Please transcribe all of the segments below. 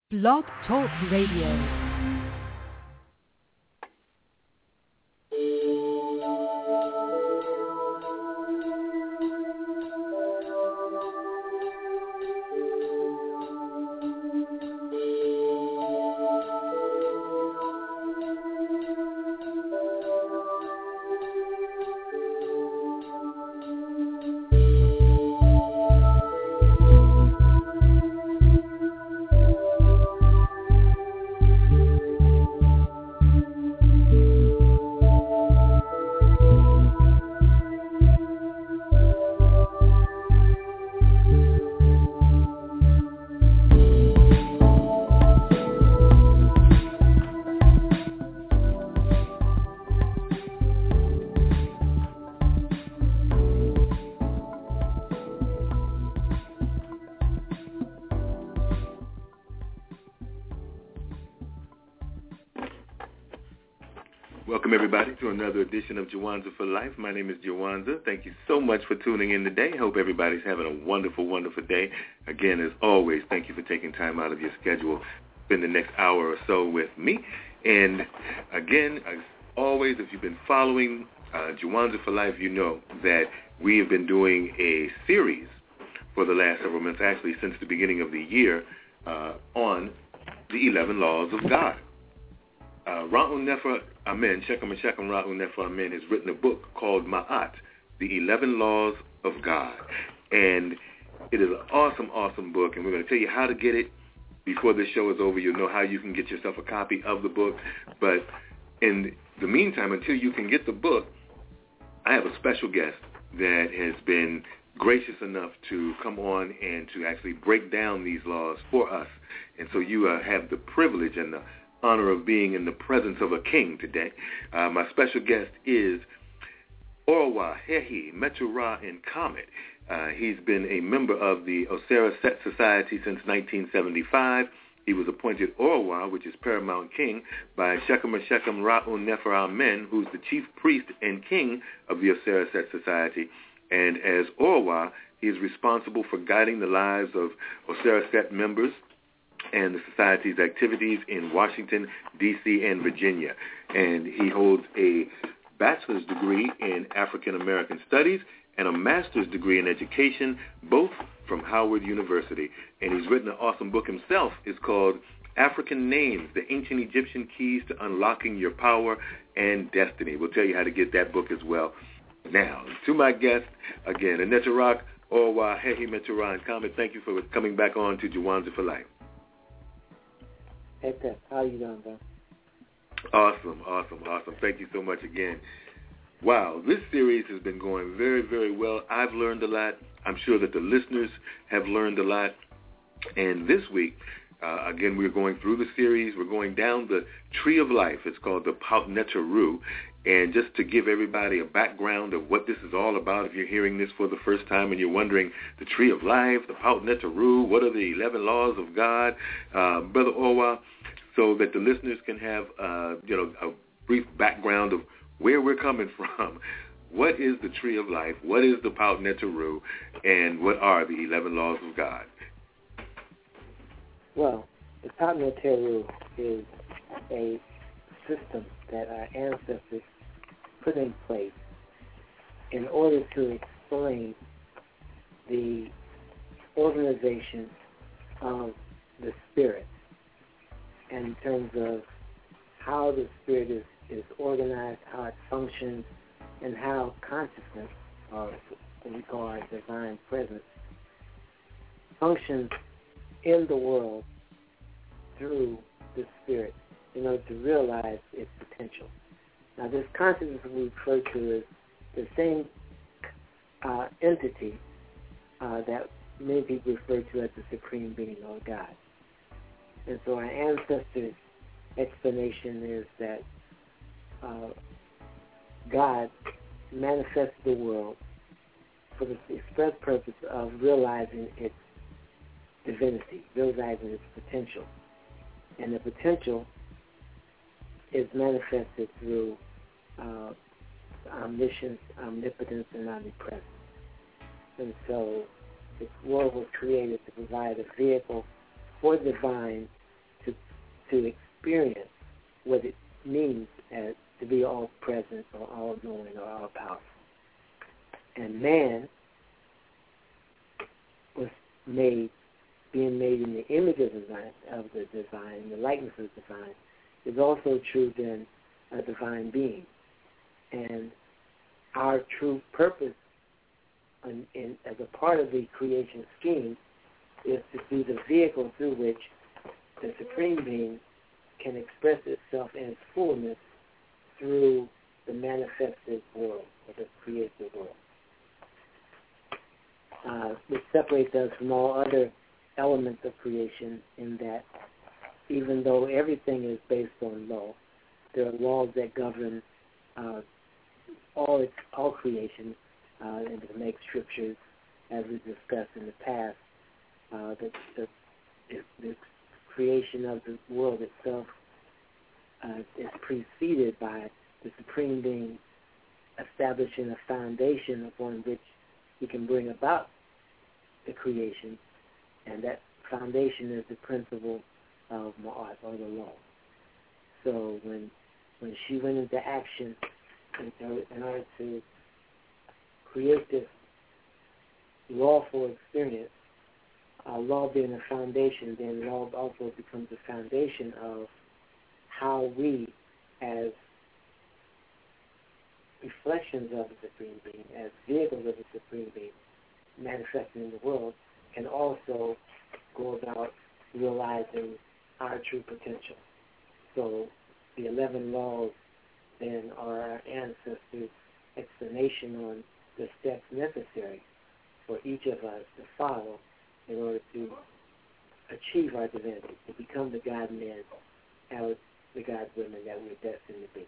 Blog Talk Radio. Welcome, everybody, to another edition of Jawanza for Life. My name is Jawanza. Thank you so much for tuning in today. Hope everybody's having a wonderful, wonderful day. Again, as always, thank you for taking time out of your schedule to spend the next hour or so with me. And again, as always, if you've been following Jawanza for Life, you know that we have been doing a series for the last several months, actually since the beginning of the year, on the 11 Laws of God. Ra'un Nefer Amen, Shechem Ra'un Nefer Amen, has written a book called Ma'at, the 11 Laws of God. And it is an awesome, awesome book, and we're going to tell you how to get it before this show is over. You'll know how you can get yourself a copy of the book. But in the meantime, until you can get the book, I have a special guest that has been gracious enough to come on and to actually break down these laws for us. And so you have the privilege and the honor of being in the presence of a king today. My special guest is Orwa Hehi Meturah and Comet. He's been a member of the Osiris Set Society since 1975. He was appointed Orwa, which is paramount king, by Shechem Ra'un Nefer Amen, who's the chief priest and king of the Osiris Set Society. And as Orwa, he is responsible for guiding the lives of Osiris Set members and the Society's activities in Washington, D.C., and Virginia. And he holds a bachelor's degree in African American Studies and a master's degree in education, both from Howard University. And he's written an awesome book himself. It's called African Names, the Ancient Egyptian Keys to Unlocking Your Power and Destiny. We'll tell you how to get that book as well. Now, to my guest, again, Anetarach Orwa Hehi Meturah and Comet, thank you for coming back on to Jawanza for Life. Hey, Pep, how you doing, bro? Awesome. Thank you so much again. Wow, this series has been going very, very well. I've learned a lot. I'm sure that the listeners have learned a lot. And this week, again, we're going through the series. We're going down the Tree of Life. It's called the Paut Neteru. And just to give everybody a background of what this is all about, if you're hearing this for the first time and you're wondering, the Tree of Life, the Paut Neteru, what are the 11 Laws of God, Brother Orwa, so that the listeners can have a brief background of where we're coming from. What is the Tree of Life? What is the Paut Neteru? And what are the 11 Laws of God? Well, the Paut Neteru is a system that our ancestors put in place in order to explain the organization of the spirit in terms of how the spirit is organized, how it functions, and how consciousness, or what we call our divine presence, functions in the world through the spirit in order to realize its potential. Now, this consciousness we refer to as the same entity that many people refer to as the Supreme Being or God. And so our ancestors' explanation is that God manifests the world for the express purpose of realizing its divinity, realizing its potential. And the potential is manifested through omniscience, omnipotence, and omnipresence. And so this world was created to provide a vehicle for divine to experience what it means to be all-present or all-knowing or all-powerful. And man was being made in the image of the divine, the likeness of the divine, is also true then a divine being. And our true purpose as a part of the creation scheme is to be the vehicle through which the Supreme Being can express itself in its fullness through the manifested world, or the created world. Which separates us from all other elements of creation in that even though everything is based on law, there are laws that govern all creation, and to make scriptures, as we discussed in the past, the creation of the world itself is preceded by the Supreme Being establishing a foundation upon which he can bring about the creation, and that foundation is the principle of Ma'at, or the law. So when she went into action in order to create this lawful experience, law being a foundation, then law also becomes the foundation of how we, as reflections of the Supreme Being, as vehicles of the Supreme Being, manifesting in the world, can also go about realizing our true potential. So the 11 laws then are our ancestors' explanation on the steps necessary for each of us to follow in order to achieve our divinity, to become the God-men, the God-women that we're destined to be.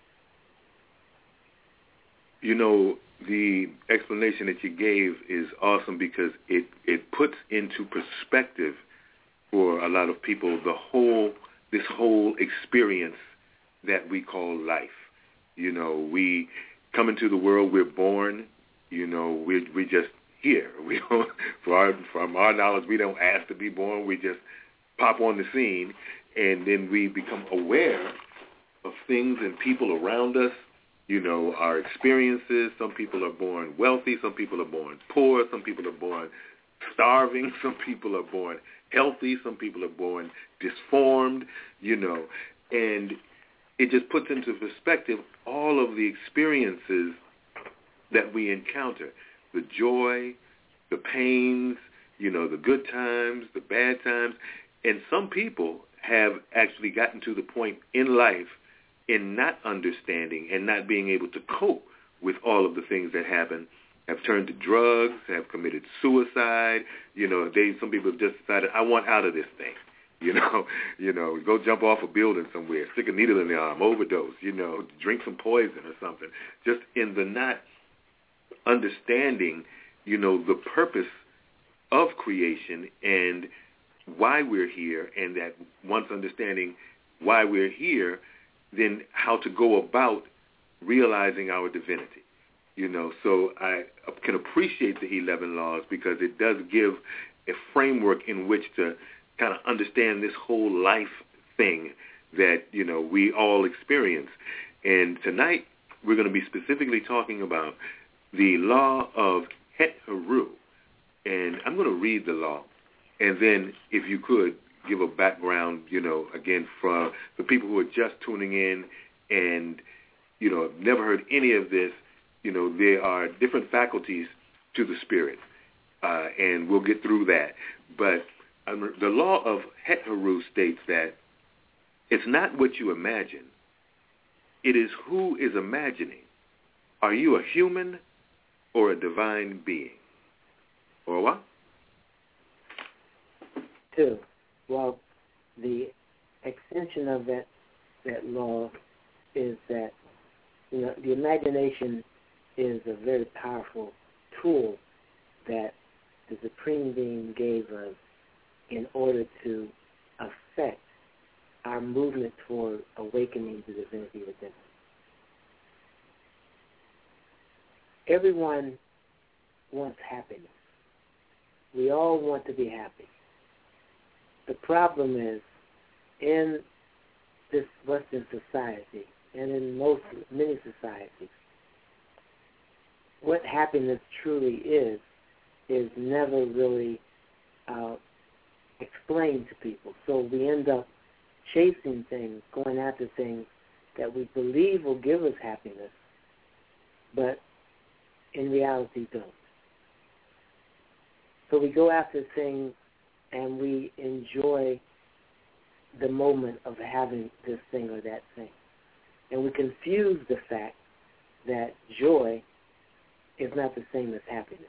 You know, the explanation that you gave is awesome because it puts into perspective for a lot of people this whole experience that we call life. You know, we come into the world, we're born, you know, we just here. We don't, from our knowledge, we don't ask to be born. We just pop on the scene, and then we become aware of things and people around us, you know, our experiences. Some people are born wealthy. Some people are born poor. Some people are born starving. Some people are born healthy. Some people are born disformed, you know. And it just puts into perspective all of the experiences that we encounter, the joy, the pains, you know, the good times, the bad times. And some people have actually gotten to the point in life in not understanding and not being able to cope with all of the things that happen, have turned to drugs, have committed suicide. You know, some people have just decided, I want out of this thing. You know, go jump off a building somewhere, stick a needle in the arm, overdose, you know, drink some poison or something. Just in the not understanding, you know, the purpose of creation and why we're here, and that once understanding why we're here, then how to go about realizing our divinity. You know, so I can appreciate the 11 laws because it does give a framework in which to kind of understand this whole life thing that, you know, we all experience. And tonight we're going to be specifically talking about the law of Het Heru. And I'm going to read the law. And then if you could give a background, you know, again, for the people who are just tuning in and, you know, have never heard any of this, you know, there are different faculties to the spirit. And we'll get through that. But the law of Het Heru states that it's not what you imagine. It is who is imagining. Are you a human or a divine being? Or what? 2. Well, the extension of that law is that, you know, the imagination is a very powerful tool that the Supreme Being gave us in order to affect our movement toward awakening the divinity within us. Everyone wants happiness. We all want to be happy. The problem is in this Western society and in many societies, what happiness truly is never really explained to people. So we end up chasing things, going after things that we believe will give us happiness, but in reality don't. So we go after things and we enjoy the moment of having this thing or that thing. And we confuse the fact that joy is not the same as happiness.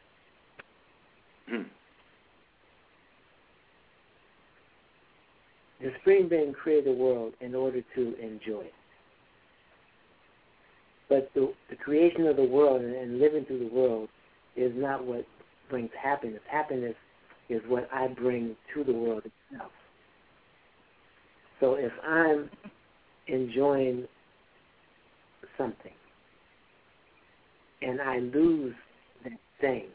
The Supreme Being created the world in order to enjoy it. But the creation of the world and living through the world is not what brings happiness. Happiness is what I bring to the world itself. So if I'm enjoying something and I lose that thing,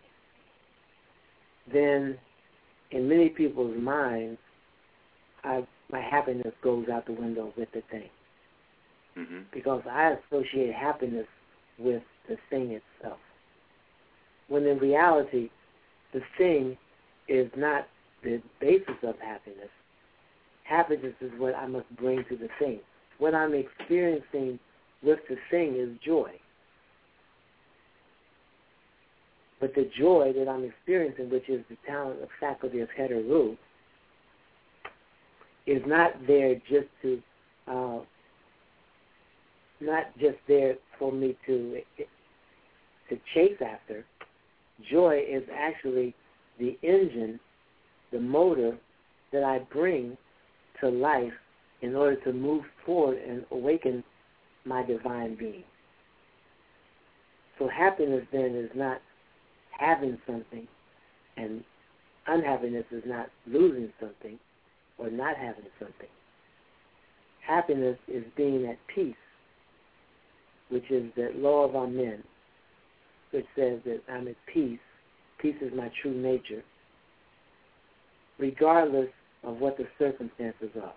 then in many people's minds, my happiness goes out the window with the thing. Mm-hmm. Because I associate happiness with the thing itself. When in reality, the thing is not the basis of happiness. Happiness is what I must bring to the thing. What I'm experiencing with the thing is joy. But the joy that I'm experiencing, which is the talent of faculty of Heteru, is not there just to, not just there for me to chase after. Joy is actually the engine, the motor that I bring to life in order to move forward and awaken my divine being. So happiness then is not having something, and unhappiness is not losing something or not having something. Happiness is being at peace, which is the law of Amen, which says that I'm at peace. Peace is my true nature, regardless of what the circumstances are.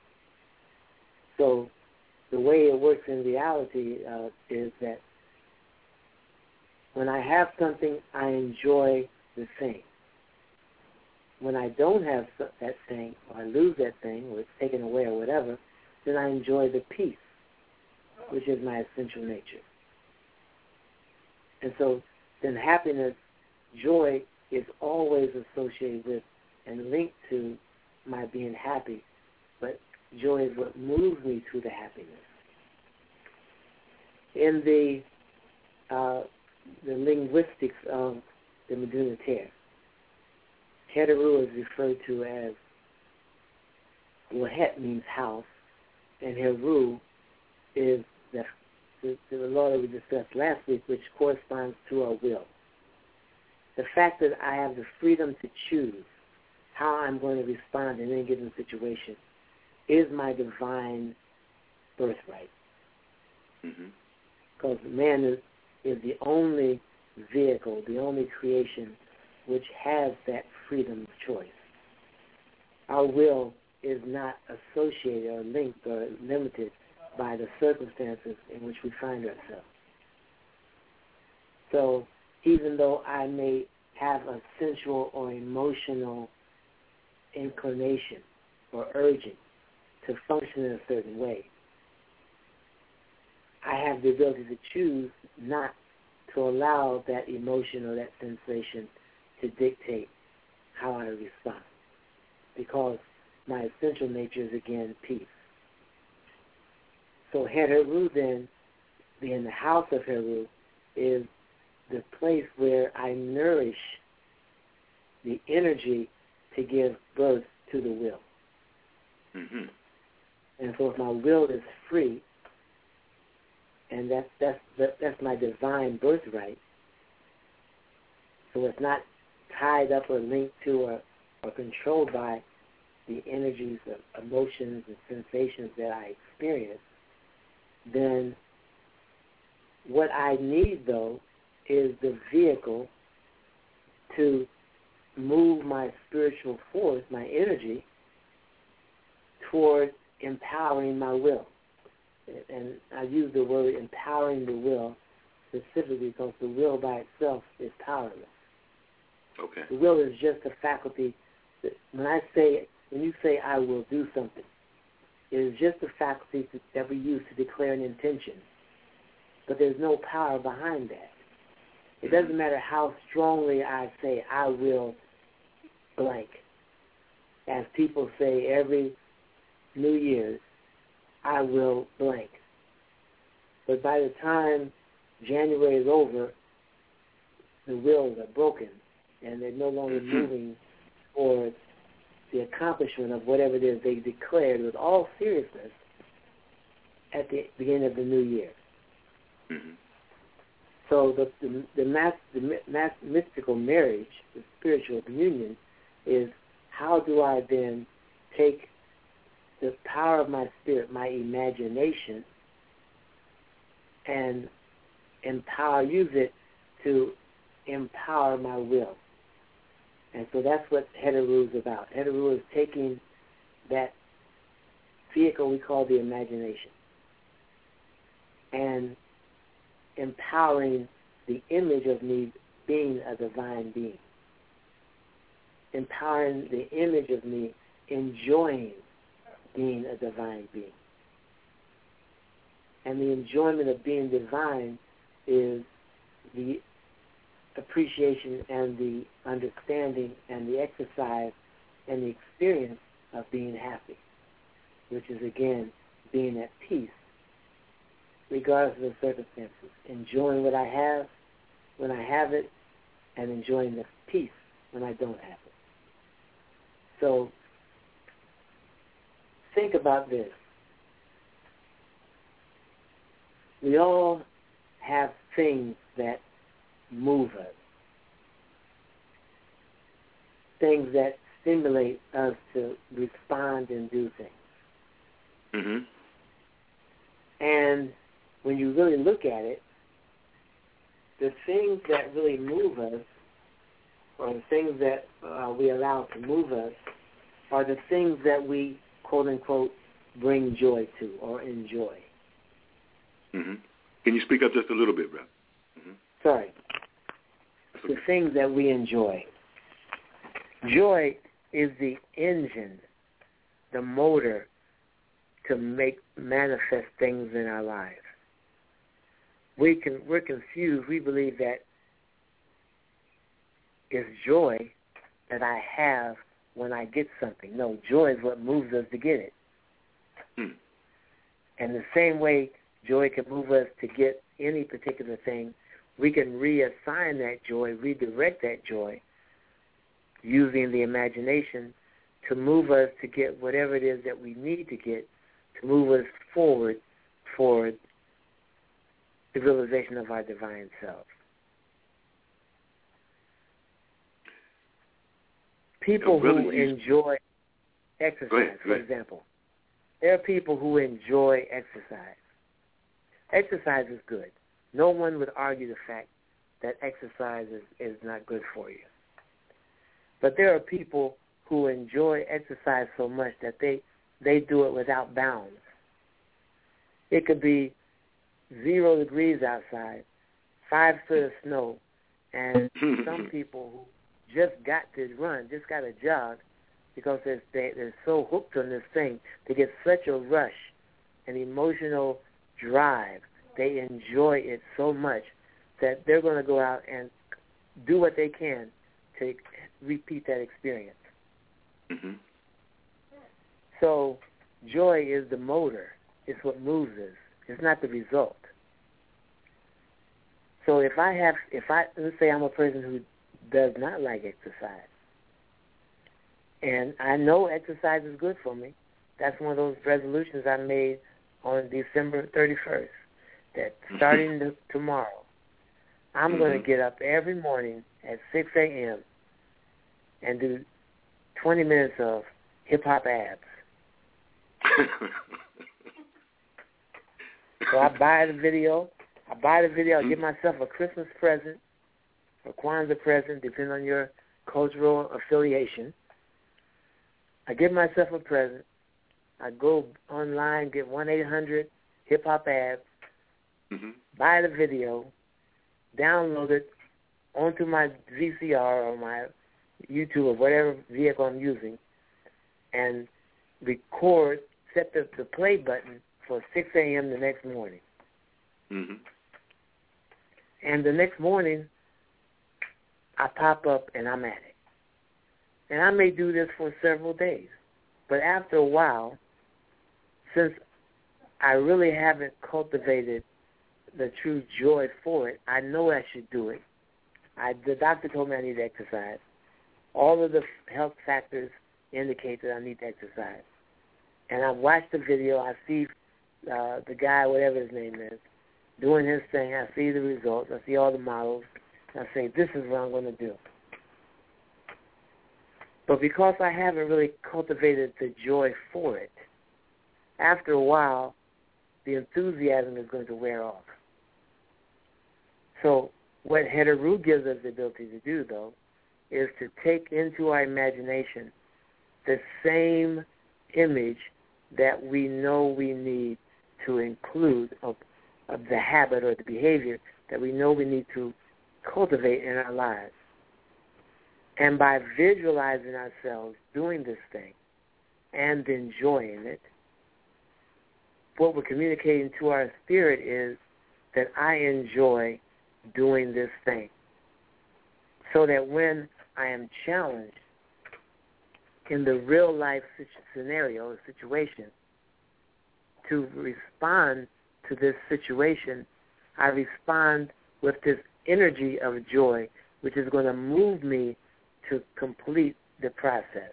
So the way it works in reality is that when I have something, I enjoy the thing. When I don't have that thing, or I lose that thing, or it's taken away or whatever, then I enjoy the peace, which is my essential nature. And so then happiness, joy, is always associated with and linked to my being happy, but joy is what moves me to the happiness. In the linguistics of the Meduna Ter, Heteru is referred to as, well, Het means house, and Heru is the law that we discussed last week, which corresponds to our will. The fact that I have the freedom to choose how I'm going to respond in any given situation is my divine birthright. Because man is the only vehicle, the only creation which has that freedom of choice. Our will is not associated or linked or limited by the circumstances in which we find ourselves. So even though I may have a sensual or emotional inclination or urging to function in a certain way, I have the ability to choose not to allow that emotion or that sensation to dictate how I respond, because my essential nature is, again, peace. So Heteru, then, being the house of Heru, is the place where I nourish the energy to give birth to the will. And so if my will is free, and that's my divine birthright, so it's not tied up or linked to or controlled by the energies of emotions and sensations that I experience, then what I need, though, is the vehicle to move my spiritual force, my energy, toward empowering my will. And I use the word empowering the will specifically because the will by itself is powerless. Okay. The will is just a faculty. When you say I will do something, it is just a faculty that we use to declare an intention. But there's no power behind that. It doesn't matter how strongly I say I will blank. As people say every New Year's, I will blank. But by the time January is over, the wills are broken, and they're no longer moving towards the accomplishment of whatever it is they declared with all seriousness at the beginning of the new year. Mm-hmm. So the mystical marriage, the spiritual communion, is how do I then take the power of my spirit, my imagination, and use it to empower my will. And so that's what Heteru is about. Heteru is taking that vehicle we call the imagination and empowering the image of me being a divine being. Empowering the image of me enjoying being a divine being. And the enjoyment of being divine is the appreciation and the understanding and the exercise and the experience of being happy, which is, again, being at peace, regardless of the circumstances. Enjoying what I have when I have it and enjoying the peace when I don't have it. So think about this. We all have things that move us, things that stimulate us to respond and do things. Mm-hmm. And when you really look at it, the things that really move us, or the things that we allow to move us, are the things that we, quote unquote, bring joy to or enjoy. Mm-hmm. Can you speak up just a little bit, bro? Mm-hmm. Sorry. The things that we enjoy. Joy is the engine, the motor to manifest things in our lives. We're confused. We believe that it's joy that I have when I get something. No, joy is what moves us to get it. And the same way joy can move us to get any particular thing, we can reassign that joy, redirect that joy, using the imagination to move us to get whatever it is that we need to get to move us forward for the realization of our divine self. People who enjoy exercise, for example. There are people who enjoy exercise. Exercise is good. No one would argue the fact that exercise is not good for you. But there are people who enjoy exercise so much that they do it without bounds. It could be 0 degrees outside, 5 foot of snow, and some people who just got to run, just got to jog, because they're so hooked on this thing. They get such a rush, an emotional drive. They enjoy it so much that they're going to go out and do what they can to repeat that experience. Mm-hmm. So joy is the motor. It's what moves us. It's not the result. So let's say I'm a person who does not like exercise, and I know exercise is good for me. That's one of those resolutions I made on December 31st, that starting tomorrow, I'm going to get up every morning at 6 a.m. and do 20 minutes of hip-hop abs. So I buy the video. I give myself a Christmas present, a Kwanzaa present, depending on your cultural affiliation. I give myself a present, I go online, get 1-800-HIP-HOP-ABS, buy the video, download it onto my VCR or my YouTube or whatever vehicle I'm using, and record, set the play button for 6 a.m. the next morning. And the next morning, I pop up and I'm at it. And I may do this for several days. But after a while, since I really haven't cultivated the true joy for it, I know I should do it. The doctor told me I need to exercise. All of the health factors indicate that I need to exercise. And I watched the video. I see the guy, whatever his name is, doing his thing. I see the results. I see all the models. I say, this is what I'm going to do. But because I haven't really cultivated the joy for it, after a while, the enthusiasm is going to wear off. So what Heteru gives us the ability to do, though, is to take into our imagination the same image that we know we need to include of the habit or the behavior that we know we need to cultivate in our lives. And by visualizing ourselves doing this thing and enjoying it, what we're communicating to our spirit is that I enjoy doing this thing. So that when I am challenged in the real life scenario or situation to respond to this situation, I respond with this energy of joy, which is going to move me to complete the process.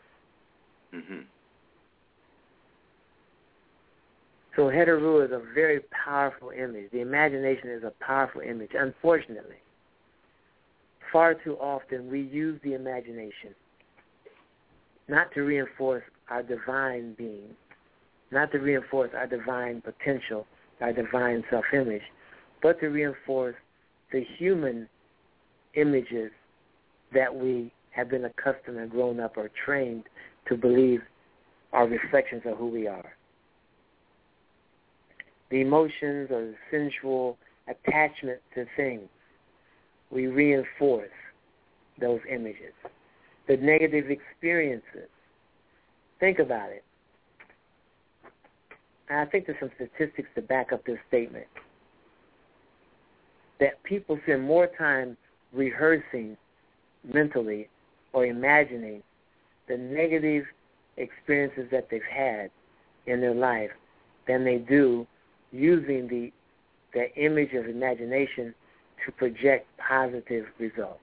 So Heteru is a very powerful image. The imagination is a powerful image. Unfortunately, far too often we use the imagination not to reinforce our divine being, not to reinforce our divine potential, our divine self-image, but to reinforce the human images that we have been accustomed and grown up or trained to believe are reflections of who we are. The emotions or the sensual attachment to things, we reinforce those images. The negative experiences, think about it. And I think there's some statistics to back up this statement, that people spend more time rehearsing mentally or imagining the negative experiences that they've had in their life than they do using the image of imagination to project positive results.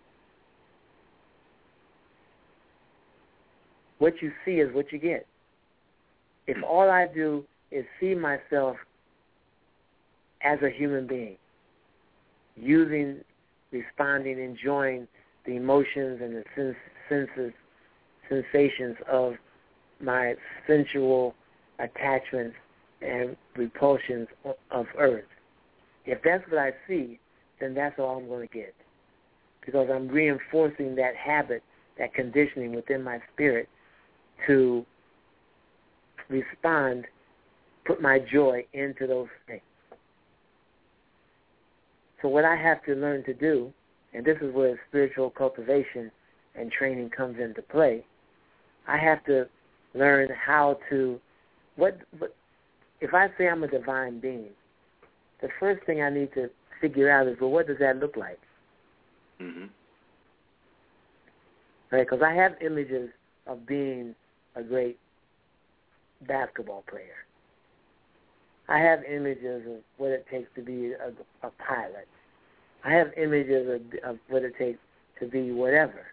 What you see is what you get. If all I do is see myself as a human being, using, responding, enjoying the emotions and the sensations of my sensual attachments and repulsions of earth, if that's what I see, then that's all I'm going to get, because I'm reinforcing that habit, that conditioning within my spirit to respond, put my joy into those things. So what I have to learn to do, and this is where spiritual cultivation and training comes into play, I have to learn how to, if I say I'm a divine being, the first thing I need to figure out is, well, what does that look like? Right? Because I have images of being a great basketball player. I have images of what it takes to be a pilot. I have images of what it takes to be whatever.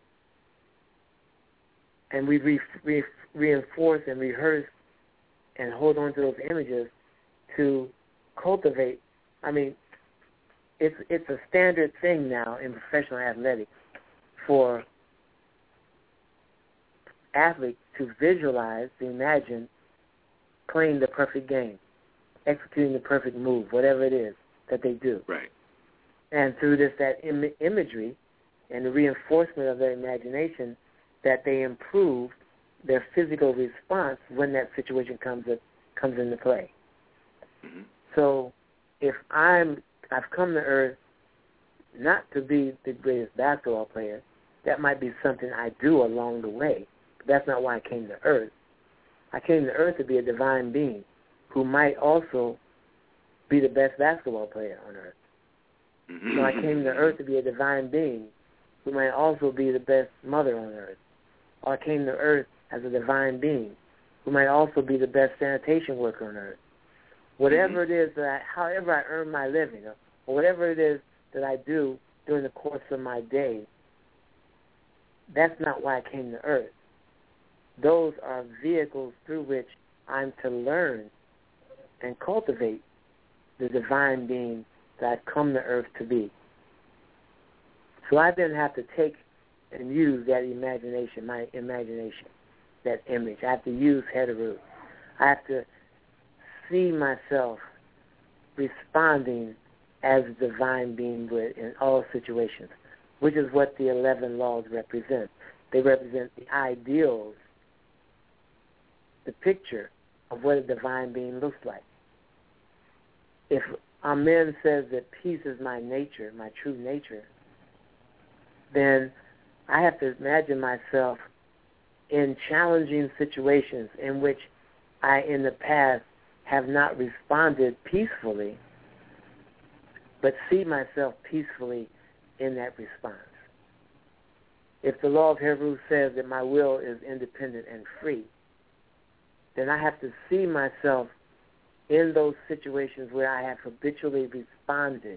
And we reinforce and rehearse and hold on to those images to cultivate. I mean, it's a standard thing now in professional athletics for athletes to visualize, to imagine playing the perfect game, executing the perfect move, whatever it is that they do. Right. And through that imagery and the reinforcement of their imagination, that they improve their physical response when that situation comes into play. Mm-hmm. So if I've come to Earth not to be the greatest basketball player, that might be something I do along the way. But that's not why I came to Earth. I came to Earth to be a divine being who might also be the best basketball player on Earth. Mm-hmm. So I came to Earth to be a divine being who might also be the best mother on Earth. Or I came to Earth as a divine being who might also be the best sanitation worker on Earth. Whatever it is however I earn my living, or whatever it is that I do during the course of my day, that's not why I came to Earth. Those are vehicles through which I'm to learn and cultivate the divine being that I've come to Earth to be. So I then have to take and use that imagination, my imagination, that image. I have to use Heteru. I have to see myself responding as a divine being would in all situations, which is what the 11 laws represent. They represent the ideals, the picture of what a divine being looks like. If Amen says that peace is my nature, my true nature, then I have to imagine myself in challenging situations in which I, in the past, have not responded peacefully, but see myself peacefully in that response. If the law of Heru says that my will is independent and free, then I have to see myself in those situations where I have habitually responded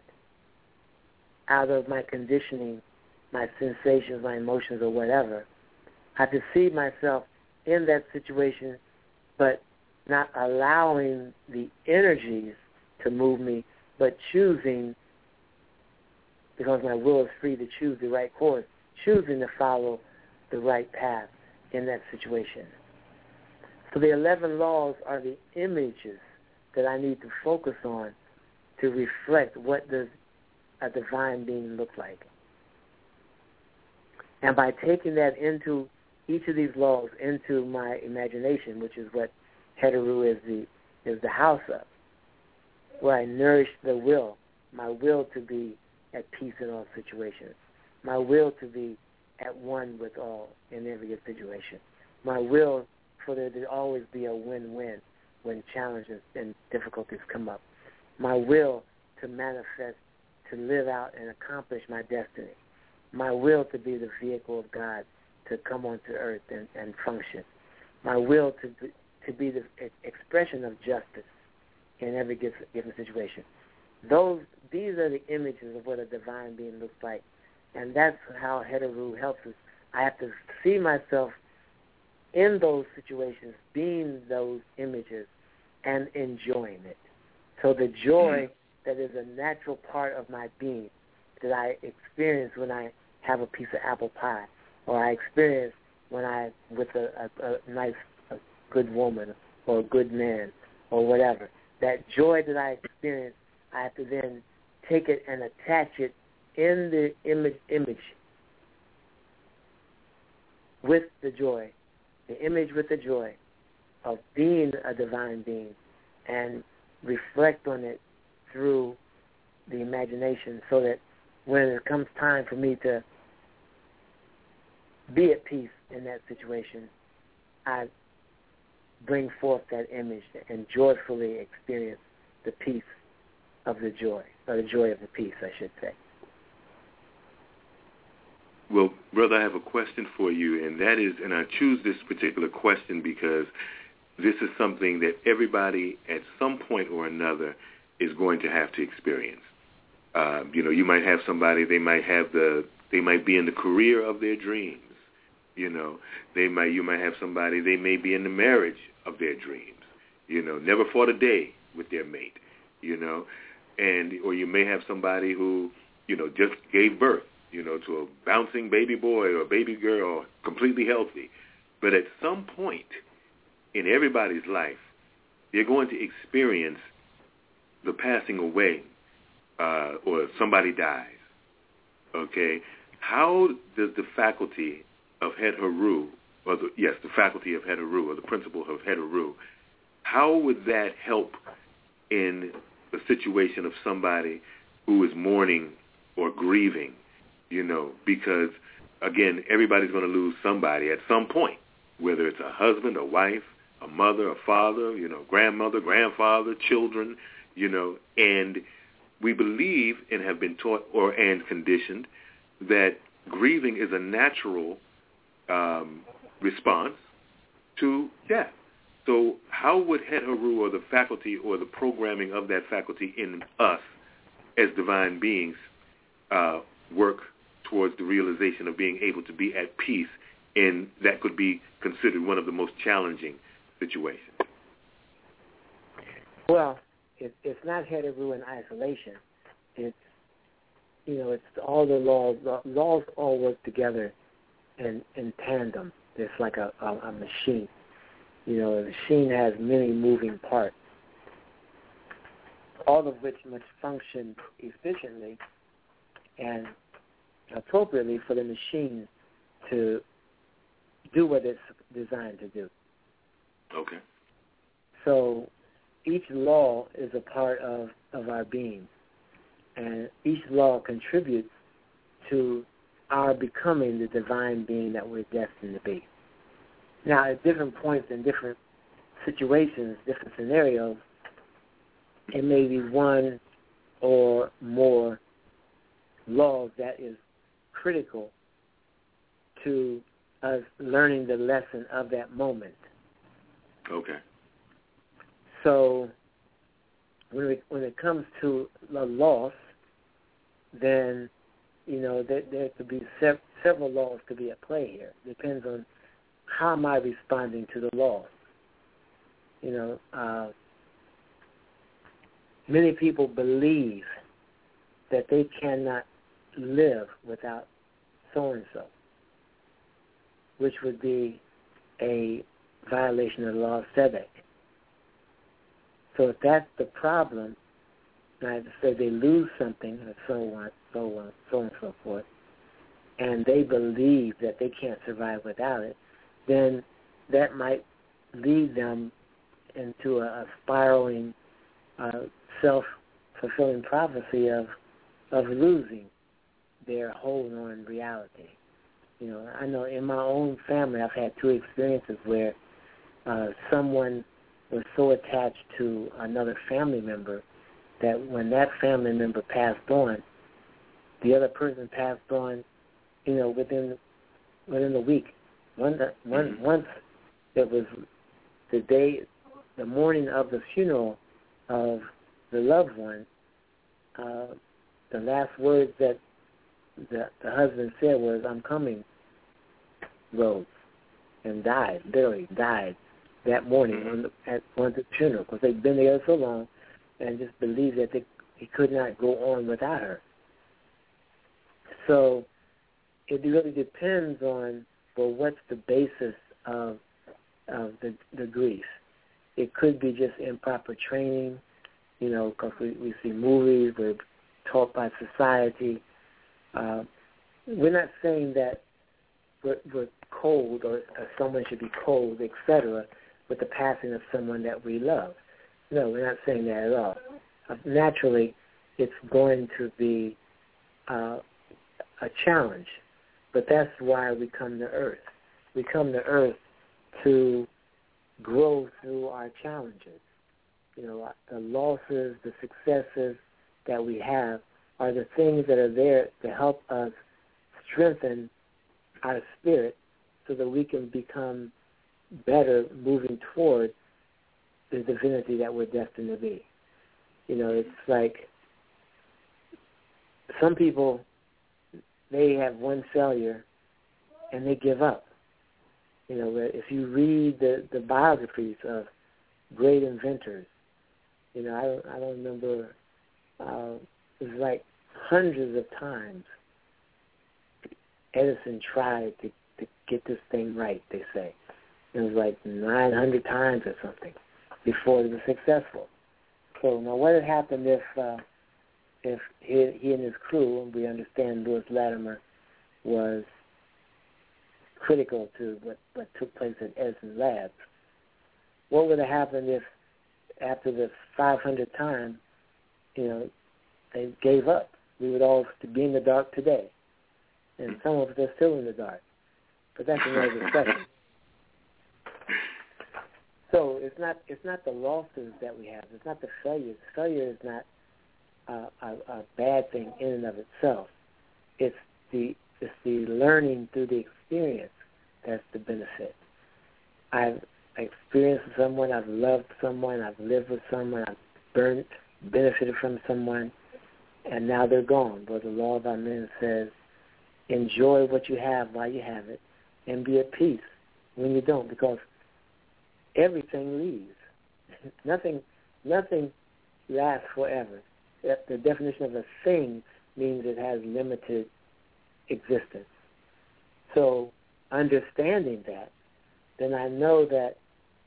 out of my conditioning, my sensations, my emotions, or whatever. I have to see myself in that situation, but not allowing the energies to move me, but choosing, because my will is free to choose the right course, choosing to follow the right path in that situation. So the 11 laws are the images that I need to focus on to reflect what does a divine being look like. And by taking that into each of these laws into my imagination, which is what Heteru is the house of, where I nourish the will, my will to be at peace in all situations, my will to be at one with all in every situation, my will for there to always be a win-win when challenges and difficulties come up, my will to manifest, to live out and accomplish my destiny, my will to be the vehicle of God to come onto earth and function, my will to be the expression of justice in every given situation. These are the images of what a divine being looks like, and that's how Heteru helps us. I have to see myself in those situations, being those images, and enjoying it. So the joy that is a natural part of my being that I experience when I have a piece of apple pie, or I experience when I with a nice, a good woman or a good man or whatever. That joy that I experience, I have to then take it and attach it in the image with the joy, the image with the joy of being a divine being, and reflect on it through the imagination, so that when it comes time for me to be at peace in that situation, I bring forth that image and joyfully experience the peace of the joy, or the joy of the peace, I should say. Well, brother, I have a question for you, and that is, and I choose this particular question because this is something that everybody at some point or another is going to have to experience. You might have somebody, they might be in the career of their dreams. You might have somebody, they may be in the marriage of their dreams. Never fought a day with their mate. Or you may have somebody who, just gave birth, to a bouncing baby boy or baby girl, completely healthy. But at some point in everybody's life, they're going to experience the passing away, or somebody dies. Okay? How does the faculty of Het Heru the faculty of Heteru, or the principle of Heteru, how would that help in the situation of somebody who is mourning or grieving, because, again, everybody's going to lose somebody at some point, whether it's a husband, a wife, a mother, a father, grandmother, grandfather, children, and we believe and have been taught and conditioned that grieving is a natural response to death. So how would Heteru, or the faculty or the programming of that faculty in us as divine beings work towards the realization of being able to be at peace, and that could be considered one of the most challenging situations? Well, it's not Heteru in isolation. It's all the laws. Laws all work together in tandem. It's like a machine. A machine has many moving parts, all of which must function efficiently and appropriately for the machine to do what it's designed to do. Okay. So each law is a part of our being, and each law contributes to our becoming the divine being that we're destined to be. Now, at different points in different situations, different scenarios, it may be one or more laws that is critical to us learning the lesson of that moment. Okay. So when it comes to the loss, then there could be several laws to be at play here. Depends on how am I responding to the loss. Many people believe that they cannot live without so-and-so, which would be a violation of the law of Sebek. So if that's the problem, and I say they lose something, and so on, so and so forth, and they believe that they can't survive without it, then that might lead them into a spiraling, self-fulfilling prophecy of losing their hold on reality. I know in my own family I've had two experiences where someone was so attached to another family member that when that family member passed on, the other person passed on, within a week. Once it was the morning of the funeral of the loved one, the last words that the husband said was, "I'm coming," rose and literally died that morning at the funeral, because they'd been there so long and just believed that he could not go on without her. So it really depends on, what's the basis of the grief. It could be just improper training, because we see movies, we're taught by society. We're not saying that we're cold or someone should be cold, etc., with the passing of someone that we love. No, we're not saying that at all. Naturally, it's going to be a challenge, but that's why we come to Earth. We come to Earth to grow through our challenges. The losses, the successes that we have are the things that are there to help us strengthen our spirit so that we can become better moving toward the divinity that we're destined to be. It's like some people, they have one failure and they give up. If you read the biographies of great inventors, I don't remember, it was like hundreds of times Edison tried to get this thing right, they say. It was like 900 times or something before it was successful. So now what had happened if he and his crew, and we understand Lewis Latimer was critical to what took place at Edison Labs. What would have happened if after the 500th time, they gave up? We would all be in the dark today. And some of us are still in the dark. But that's another discussion. So it's not the losses that we have. It's not the failures. Failure is not a bad thing in and of itself. It's the learning through the experience that's the benefit. I've experienced someone, I've loved someone, I've lived with someone, I've benefited from someone, and now they're gone. But the law of our men says, enjoy what you have while you have it, and be at peace when you don't, because everything leaves. Nothing lasts forever. The definition of a thing means it has limited existence. So understanding that, then I know that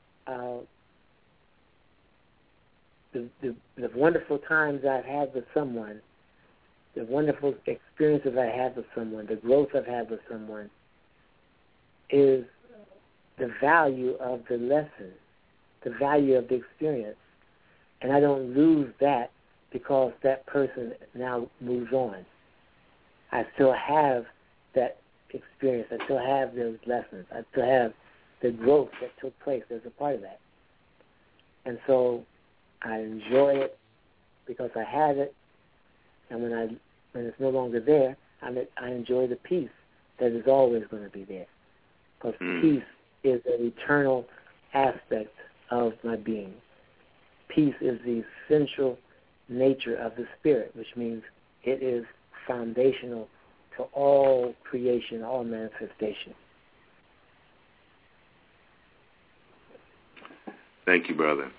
the wonderful times I've had with someone, the wonderful experiences I had with someone, the growth I've had with someone, is the value of the lesson, the value of the experience. And I don't lose that because that person now moves on. I still have that experience. I still have those lessons. I still have the growth that took place as a part of that. And so I enjoy it because I have it, and when it's no longer there, I enjoy the peace that is always going to be there. Because peace is an eternal aspect of my being. Peace is the essential nature of the spirit, which means it is foundational to all creation, all manifestation. Thank you, brother.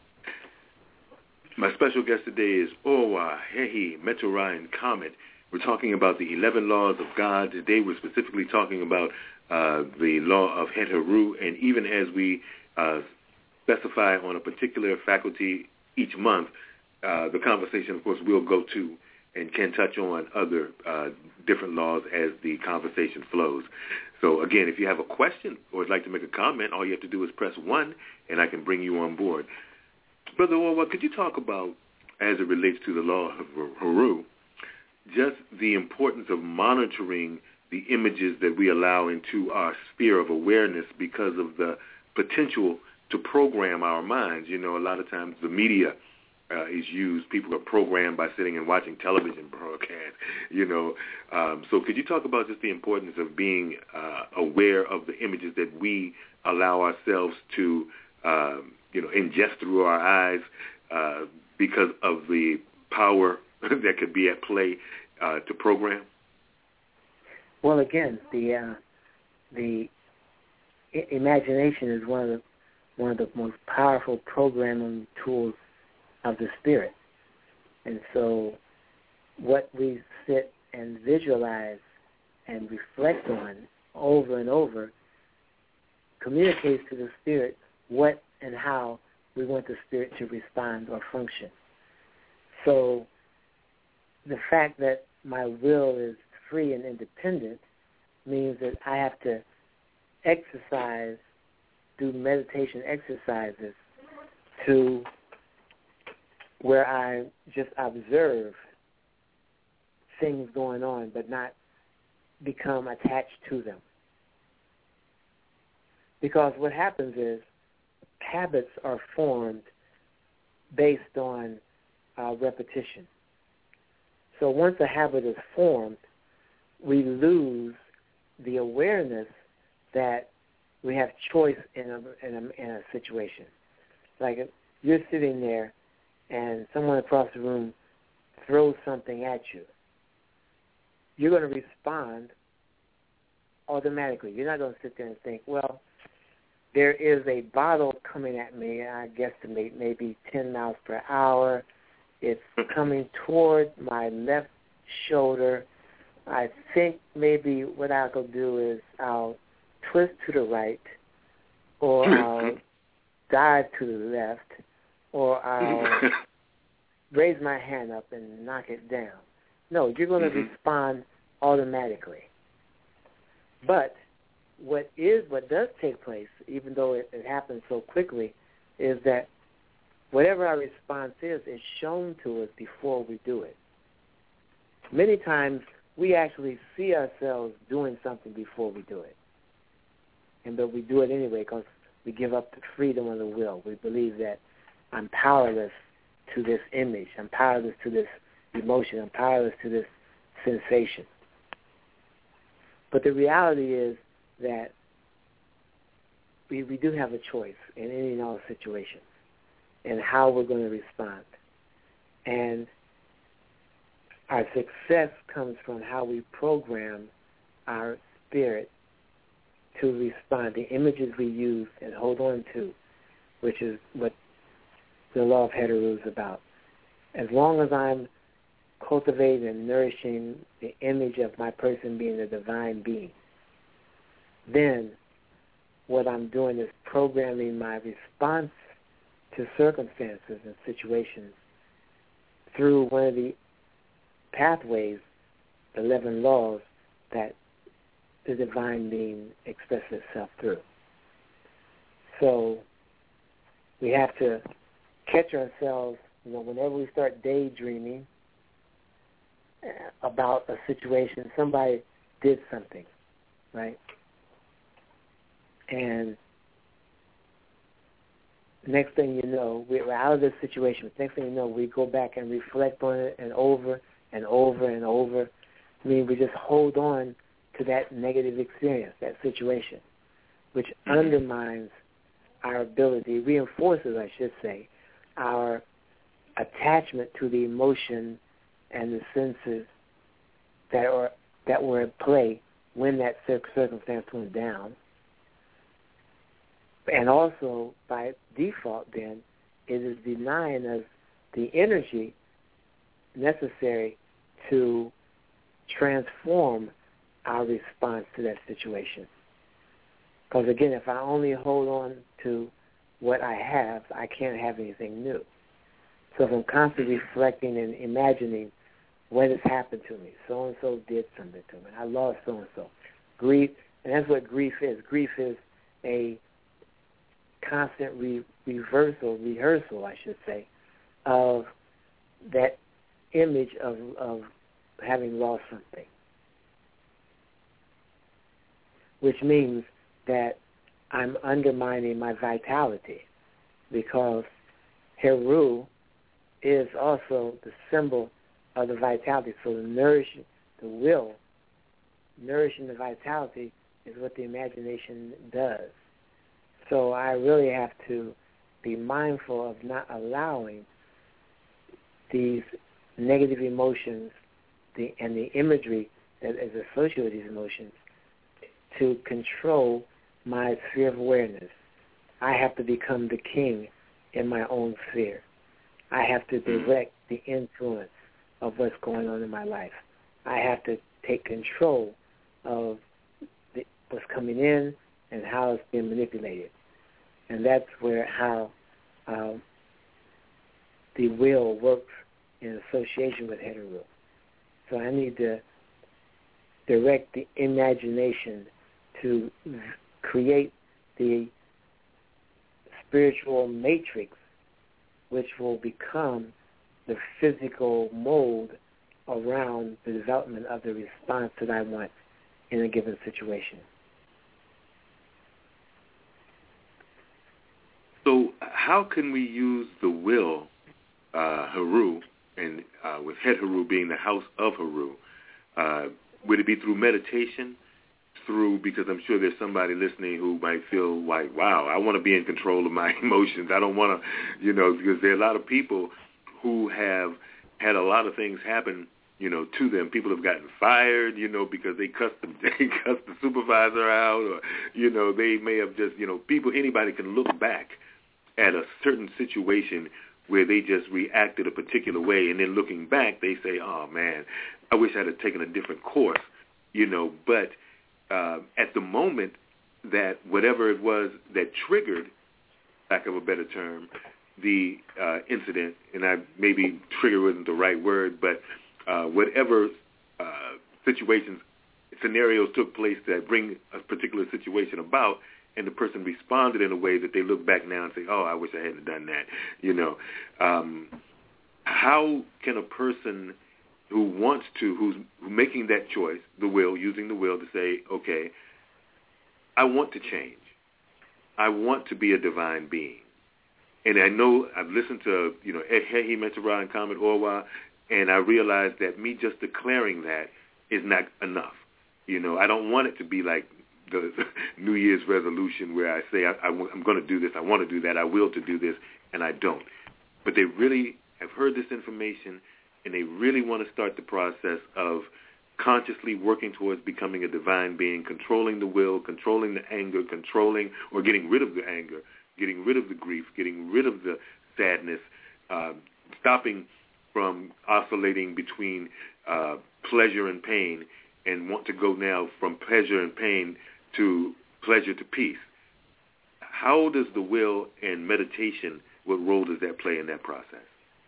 My special guest today is Owa Hehi Meteorine Comet. We're talking about the 11 laws of God. Today we're specifically talking about the law of Heteru, and even as we specify on a particular faculty each month, the conversation, of course, will go to and can touch on other different laws as the conversation flows. So, again, if you have a question or would like to make a comment, all you have to do is press 1, and I can bring you on board. Brother Orwell, could you talk about, as it relates to the law of Heru, just the importance of monitoring the images that we allow into our sphere of awareness because of the potential to program our minds? A lot of times the media is used. People are programmed by sitting and watching television broadcasts, So could you talk about just the importance of being aware of the images that we allow ourselves to, ingest through our eyes because of the power that could be at play to program? Well, again, the imagination is one of the most powerful programming tools of the spirit. And so what we sit and visualize and reflect on over and over communicates to the spirit what and how we want the spirit to respond or function. So the fact that my will is free and independent means that I have to exercise, do meditation exercises to where I just observe things going on but not become attached to them. Because what happens is habits are formed based on repetition. So once a habit is formed, we lose the awareness that we have choice in a situation. Like if you're sitting there and someone across the room throws something at you, you're going to respond automatically. You're not going to sit there and think, well, there is a bottle coming at me, I guesstimate maybe 10 miles per hour. It's coming toward my left shoulder. I think maybe what I'll go do is I'll twist to the right, or I'll dive to the left, or I'll raise my hand up and knock it down. No, you're going to respond automatically. But what does take place, even though it happens so quickly, is that whatever our response is shown to us before we do it. Many times we actually see ourselves doing something before we do it. But we do it anyway because we give up the freedom of the will. We believe that I'm powerless to this image. I'm powerless to this emotion. I'm powerless to this sensation. But the reality is that we do have a choice in any and all situations and how we're going to respond. And our success comes from how we program our spirit to respond, the images we use and hold on to, which is what the law of Heteru is about. As long as I'm cultivating and nourishing the image of my person being a divine being, then what I'm doing is programming my response to circumstances and situations through one of the pathways, the 11 laws that the divine being expresses itself through. So we have to catch ourselves, whenever we start daydreaming about a situation, somebody did something, right? And next thing you know, we're out of this situation. Next thing you know, we go back and reflect on it and over and over and over. I mean, we just hold on to that negative experience, that situation, which undermines our ability, reinforces, I should say, our attachment to the emotion and the senses that were at play when that circumstance went down. And also, by default, then, it is denying us the energy necessary to transform our response to that situation. Because, again, if I only hold on to what I have, I can't have anything new. So if I'm constantly reflecting and imagining what has happened to me, so-and-so did something to me, I lost so-and-so. Grief, and that's what grief is. Grief is a constant rehearsal, I should say, of that image of having lost something, which means that I'm undermining my vitality, because Heru is also the symbol of the vitality. So nourishing the vitality is what the imagination does. So I really have to be mindful of not allowing these negative emotions and the imagery that is associated with these emotions to control my sphere of awareness. I have to become the king in my own sphere. I have to direct the influence of what's going on in my life. I have to take control of what's coming in and how it's being manipulated. And that's how the will works in association with Heteru. So I need to direct the imagination to create the spiritual matrix, which will become the physical mold around the development of the response that I want in a given situation. So how can we use the will, Heru, and with Het Heru being the house of Heru? Would it be through meditation? Because I'm sure there's somebody listening who might feel like, wow, I want to be in control of my emotions. I don't want to, because there are a lot of people who have had a lot of things happen, to them. People have gotten fired, because they cussed the supervisor out, or, they may have just, anybody can look back at a certain situation where they just reacted a particular way, and then looking back, they say, oh, man, I wish I'd have taken a different course, but at the moment that whatever it was that triggered, lack of a better term, the incident, and maybe trigger wasn't the right word, but whatever situations scenarios took place that bring a particular situation about, and the person responded in a way that they look back now and say, oh, I wish I hadn't done that. How can a person who wants to, who's making that choice, using the will to say, okay, I want to change. I want to be a divine being. And I know I've listened to, Ehehi Metzora and Kamet Orwa, and I realized that me just declaring that is not enough. I don't want it to be like the New Year's resolution where I say I'm going to do this, I want to do that, I will to do this, and I don't. But they really have heard this information, and they really want to start the process of consciously working towards becoming a divine being, controlling the will, controlling the anger, controlling or getting rid of the anger, getting rid of the grief, getting rid of the sadness, stopping from oscillating between pleasure and pain, and want to go now from pleasure and pain to pleasure to peace. How does the will and meditation, what role does that play in that process?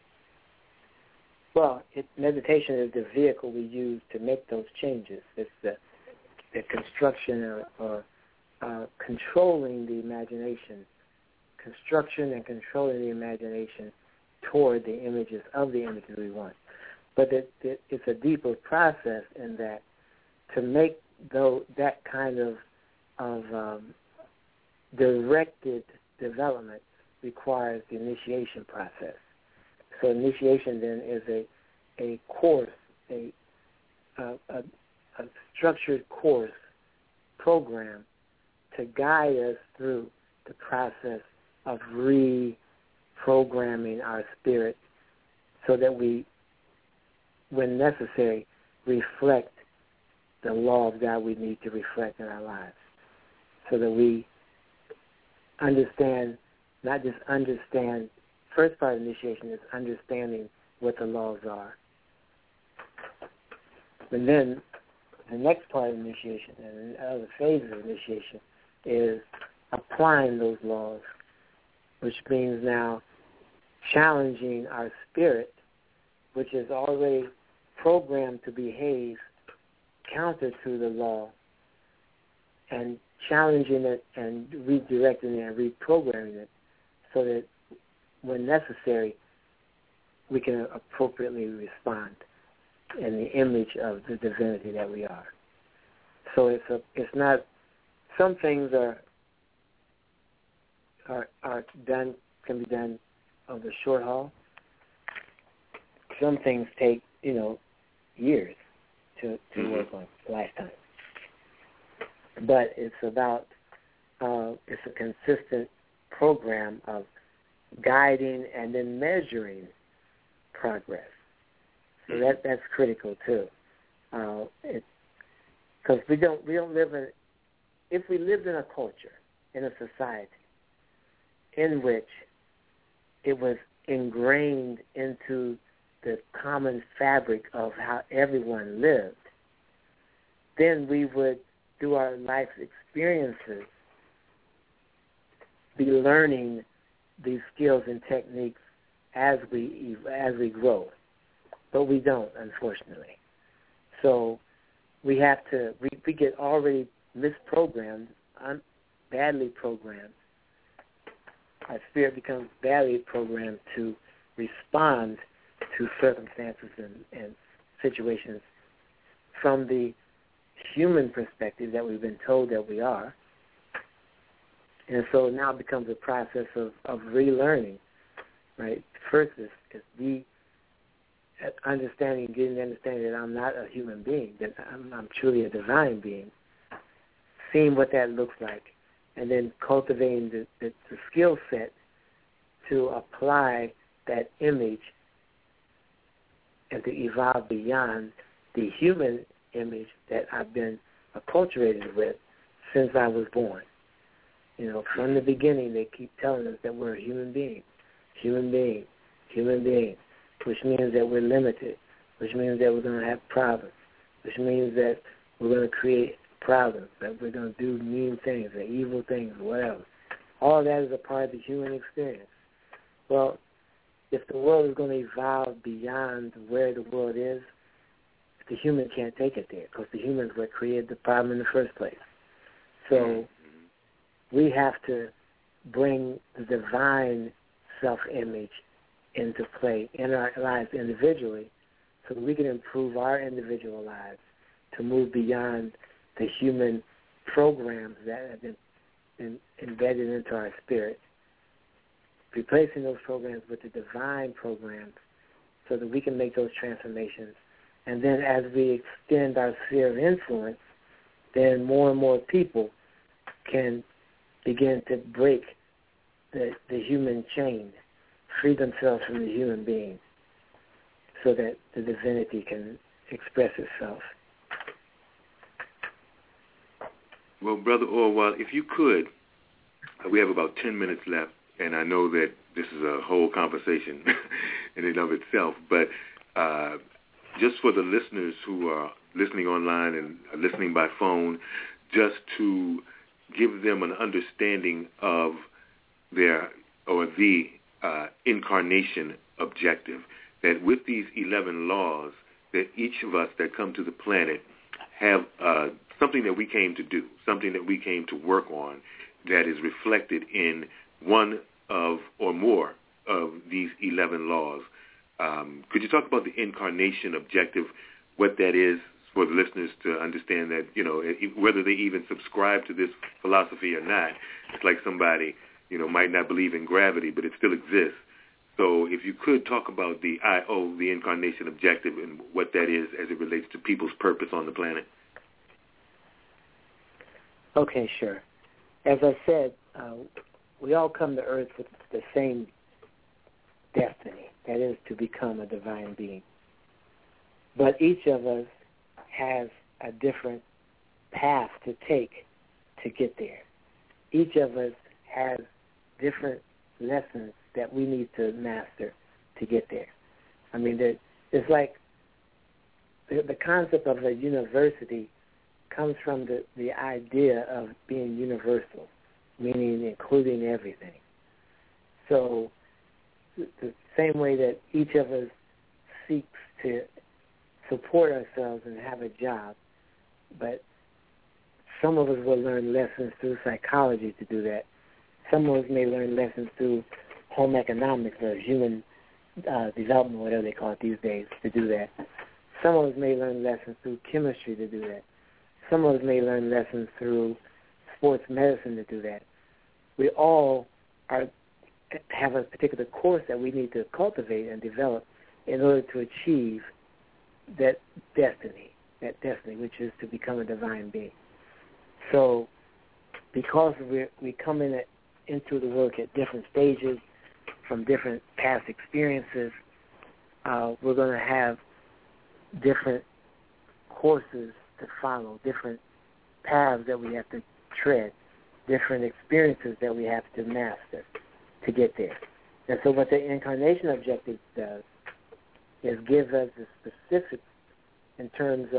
Well, meditation is the vehicle we use to make those changes. It's the construction or controlling the imagination, construction and controlling the imagination toward the images of the images we want. But it's a deeper process in that to make that kind of directed development requires the initiation process. So initiation then is a course, a structured course program to guide us through the process of reprogramming our spirit so that we, when necessary, reflect the law of God we need to reflect in our lives, so that we understand, not just understand. First part of initiation is understanding what the laws are. And then the next part of initiation, and the other phase of initiation, is applying those laws, which means now challenging our spirit, which is already programmed to behave counter to the law, and challenging it and redirecting it and reprogramming it so that when necessary, we can appropriately respond in the image of the divinity that we are. So it's not, some things are done, can be done of the short haul. Some things take, years to work on, lifetime. But it's about, it's a consistent program of guiding and then measuring progress. So that's critical too. Because we don't live in, if we lived in a culture, in a society in which it was ingrained into the common fabric of how everyone lived, then we would, through our life experiences, be learning these skills and techniques as we grow. But we don't, unfortunately. So we have to, we get already misprogrammed, badly programmed. Our spirit becomes badly programmed to respond to circumstances and situations from the human perspective that we've been told that we are. And so it now becomes a process of relearning, right? First is getting the understanding that I'm not a human being, that I'm truly a divine being, seeing what that looks like, and then cultivating the skill set to apply that image and to evolve beyond the human image that I've been acculturated with since I was born. From the beginning, they keep telling us that we're a human being, which means that we're limited, which means that we're going to have problems, which means that we're going to create problems, that we're going to do mean things or evil things or whatever. All that is a part of the human experience. Well, if the world is going to evolve beyond where the world is the human can't take it there because the humans were created the problem in the first place. So we have to bring the divine self-image into play in our lives individually so that we can improve our individual lives to move beyond the human programs that have been embedded into our spirit, replacing those programs with the divine programs so that we can make those transformations. And then as we extend our sphere of influence, then more and more people can begin to break the human chain, free themselves from the human being so that the divinity can express itself. Well, Brother Orwell, if you could, we have about 10 minutes left, and I know that this is a whole conversation in and of itself, but just for the listeners who are listening online and listening by phone, just to give them an understanding of the incarnation objective, that with these 11 laws, that each of us that come to the planet have something that we came to do, something that we came to work on that is reflected in one of or more of these 11 laws. Could you talk about the incarnation objective, what that is for the listeners to understand that, whether they even subscribe to this philosophy or not? It's like somebody, might not believe in gravity, but it still exists. So if you could talk about the incarnation objective and what that is as it relates to people's purpose on the planet. Okay, sure. As I said, we all come to Earth with the same destiny, that is to become a divine being. But each of us has a different path to take to get there. Each of us has different lessons that we need to master to get there. I mean, it's like the concept of a university comes from the idea of being universal, meaning including everything. So the same way that each of us seeks to support ourselves and have a job, but some of us will learn lessons through psychology to do that. Some of us may learn lessons through home economics or human development, whatever they call it these days, to do that. Some of us may learn lessons through chemistry to do that. Some of us may learn lessons through sports medicine to do that. We all have a particular course that we need to cultivate and develop in order to achieve that destiny, which is to become a divine being. So because we come into the work at different stages, from different past experiences, we're going to have different courses to follow, different paths that we have to tread, different experiences that we have to master to get there. And so what the incarnation objective does is give us the specifics in terms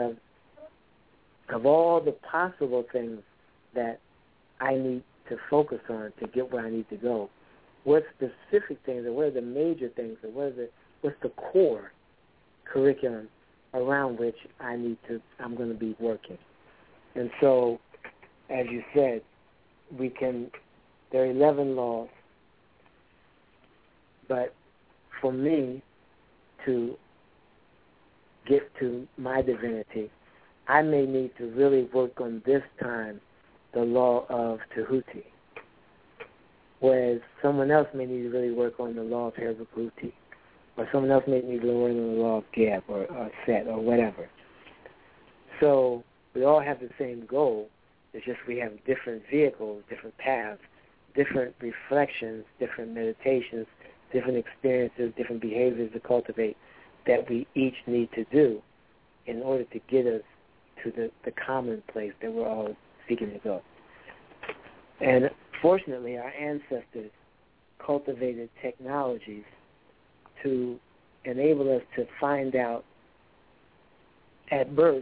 of all the possible things that I need to focus on to get where I need to go. What specific things, or what are the major things, or what's the core curriculum around which I'm going to be working. And so, as you said, there are 11 laws, but for me to get to my divinity, I may need to really work on this time the law of Tahuti, whereas someone else may need to really work on the law of Hervakuti, or someone else may need to work on the law of Geb or Set or whatever. So we all have the same goal. It's just we have different vehicles, different paths, different reflections, different meditations, different experiences, different behaviors to cultivate that we each need to do in order to get us to the common place that we're all seeking to go. And fortunately, our ancestors cultivated technologies to enable us to find out at birth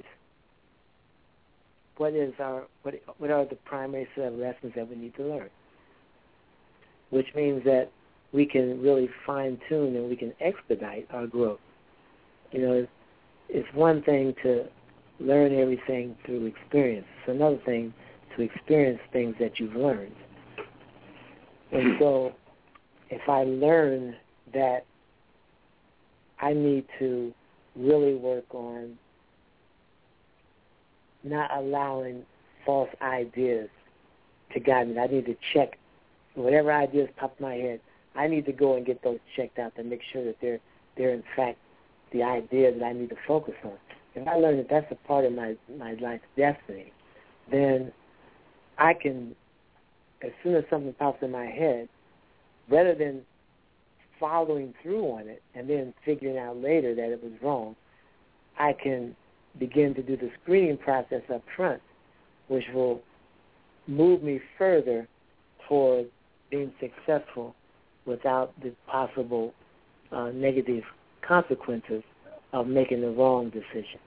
what are the primary set of lessons that we need to learn, which means that we can really fine-tune and we can expedite our growth. it's one thing to learn everything through experience. It's another thing to experience things that you've learned. And so if I learn that I need to really work on not allowing false ideas to guide me, I need to check whatever ideas pop in my head. I need to go and get those checked out to make sure that they're in fact the idea that I need to focus on. If I learn that that's a part of my life's destiny, then I can, as soon as something pops in my head, rather than following through on it and then figuring out later that it was wrong, I can begin to do the screening process up front, which will move me further toward being successful without the possible negative consequences of making the wrong decision.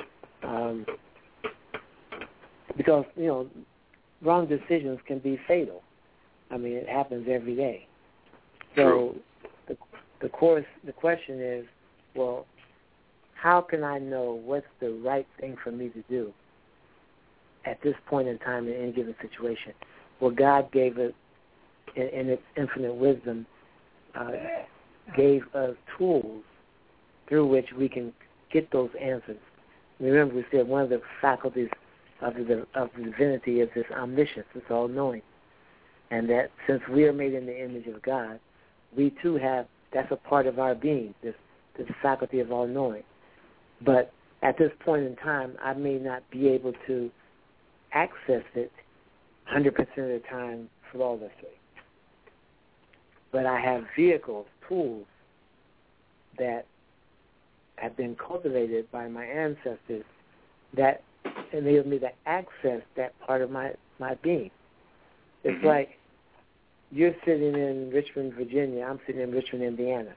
Because, wrong decisions can be fatal. I mean, it happens every day. So the question is, well, how can I know what's the right thing for me to do at this point in time in any given situation? Well, God gave it, in its infinite wisdom, gave us tools through which we can get those answers. Remember, we said one of the faculties of the divinity is this omniscience, it's all-knowing. And that since we are made in the image of God, we too have, that's a part of our being, this faculty of all-knowing. But at this point in time, I may not be able to access it 100% of the time flawlessly. But I have vehicles, tools that have been cultivated by my ancestors that enable me to access that part of my being. It's like you're sitting in Richmond, Virginia. I'm sitting in Richmond, Indiana.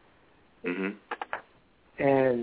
And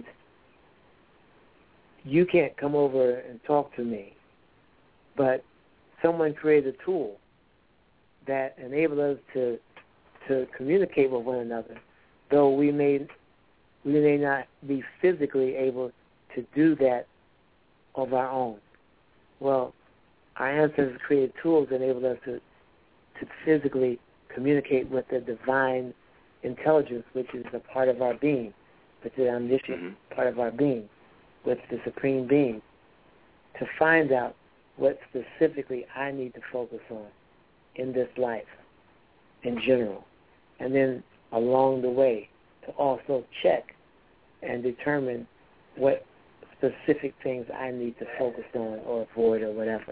you can't come over and talk to me, but someone created a tool that enabled us to communicate with one another, though we may not be physically able to do that of our own. Well, our ancestors created tools that enabled us to physically communicate with the divine intelligence, which is a part of our being, which is the omniscient part of our being, with the supreme being, to find out what specifically I need to focus on in this life in general. And then along the way to also check and determine what specific things I need to focus on or avoid or whatever.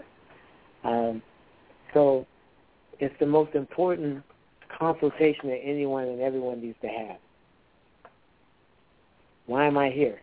So it's the most important consultation that anyone and everyone needs to have. Why am I here?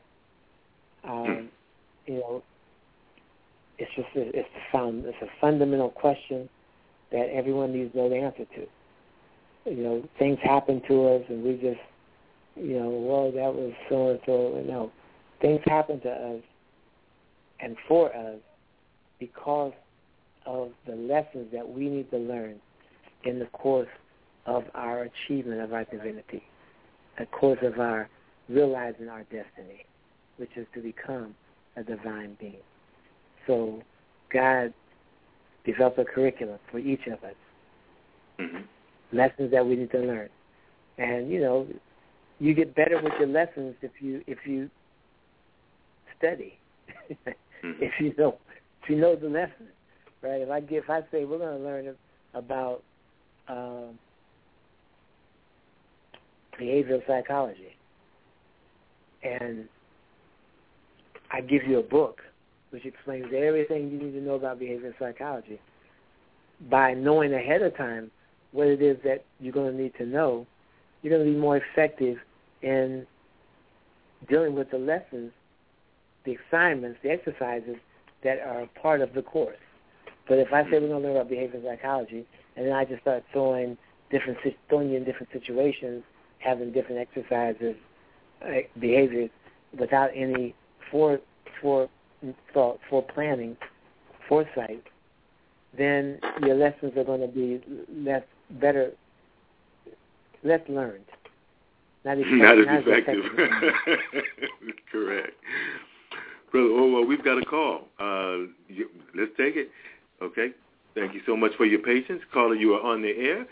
It's a fundamental question that everyone needs to know the answer to. Things happen to us and we just, well, that was so-and-so. No, things happen to us and for us because of the lessons that we need to learn in the course of our achievement of our divinity, the course of our realizing our destiny, which is to become a divine being. So God developed a curriculum for each of us, lessons that we need to learn. And, you get better with your lessons if you study, if you know the lesson, right? If I say we're going to learn about behavioral psychology, and I give you a book which explains everything you need to know about behavioral psychology, by knowing ahead of time what it is that you're going to need to know, you're going to be more effective in dealing with the lessons, the assignments, the exercises that are a part of the course. But if I say we're going to learn about behavioral psychology, and then I just start throwing you in different situations, having different exercises, behaviors, without any planning, foresight, then your lessons are going to be less learned. Not as effective. Correct. Brother Orwell, we've got a call. Let's take it. Okay. Thank you so much for your patience. Caller, you are on the air.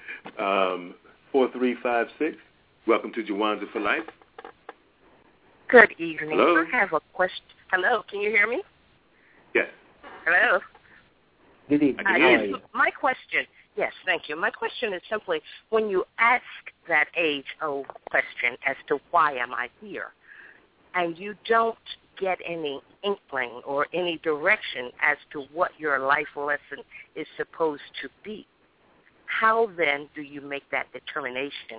4356. Welcome to Juwanza for Life. Good evening. Hello. I have a question. Hello, can you hear me? Yes. Hello. Good evening. How are you? My question, yes, thank you. My question is simply, when you ask that age-old question as to why am I here, and you don't get any inkling or any direction as to what your life lesson is supposed to be, how then do you make that determination?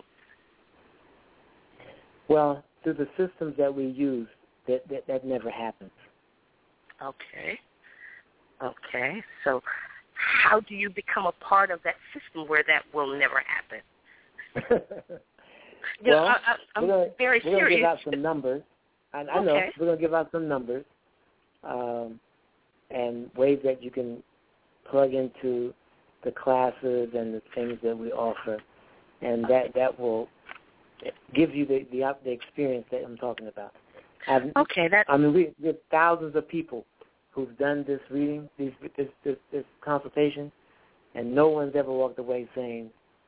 Well, through the systems that we use, that never happens. Okay. So how do you become a part of that system where that will never happen? Well, I'm we're very serious. going to give out some numbers. I know. We're going to give out some numbers and ways that you can plug into the classes and the things that we offer, and that will give you the experience that I'm talking about. We have thousands of people who've done this reading, this consultation, and no one's ever walked away saying,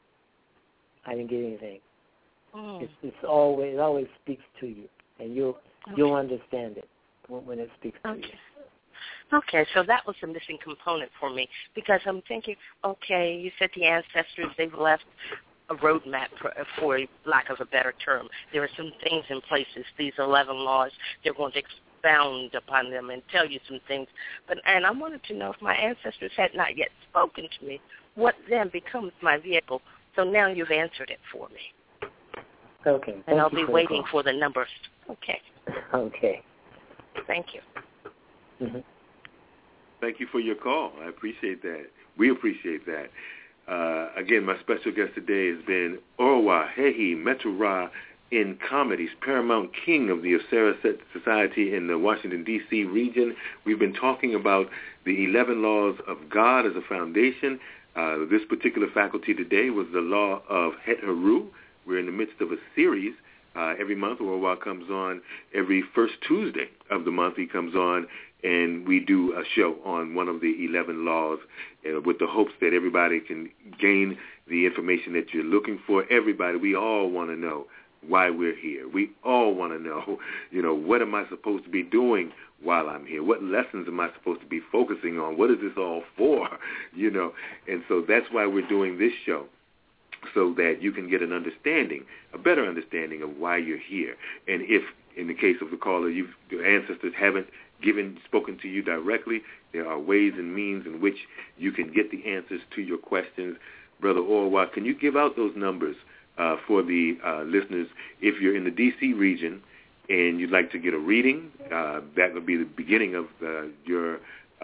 "I didn't get anything." It always speaks to you, and you'll understand it when it speaks to you. Okay, so that was a missing component for me, because I'm thinking, okay, you said the ancestors, they've left a roadmap, for lack of a better term. There are some things in places, these 11 laws, they're going to expound upon them and tell you some things. And I wanted to know if my ancestors had not yet spoken to me, what then becomes my vehicle? So now you've answered it for me. Okay. And I'll be waiting for the numbers. Okay. Okay. Thank you. Mm-hmm. Thank you for your call. I appreciate that. We appreciate that. Again, my special guest today has been Orwa Hehi Metura in Comedies, Paramount King of the Osera Society in the Washington, D.C. region. We've been talking about the 11 laws of God as a foundation. This particular faculty today was the law of Het Heru. We're in the midst of a series. Every month, Orwa comes on every first Tuesday of the month. He comes on, and we do a show on one of the 11 laws with the hopes that everybody can gain the information that you're looking for. Everybody, we all want to know why we're here. We all want to know, what am I supposed to be doing while I'm here? What lessons am I supposed to be focusing on? What is this all for? And so that's why we're doing this show, so that you can get an understanding, a better understanding of why you're here. And if, in the case of the caller, your ancestors haven't spoken to you directly, there are ways and means in which you can get the answers to your questions. Brother Orwa, can you give out those numbers for the listeners? If you're in the D.C. region and you'd like to get a reading, that would be the beginning of your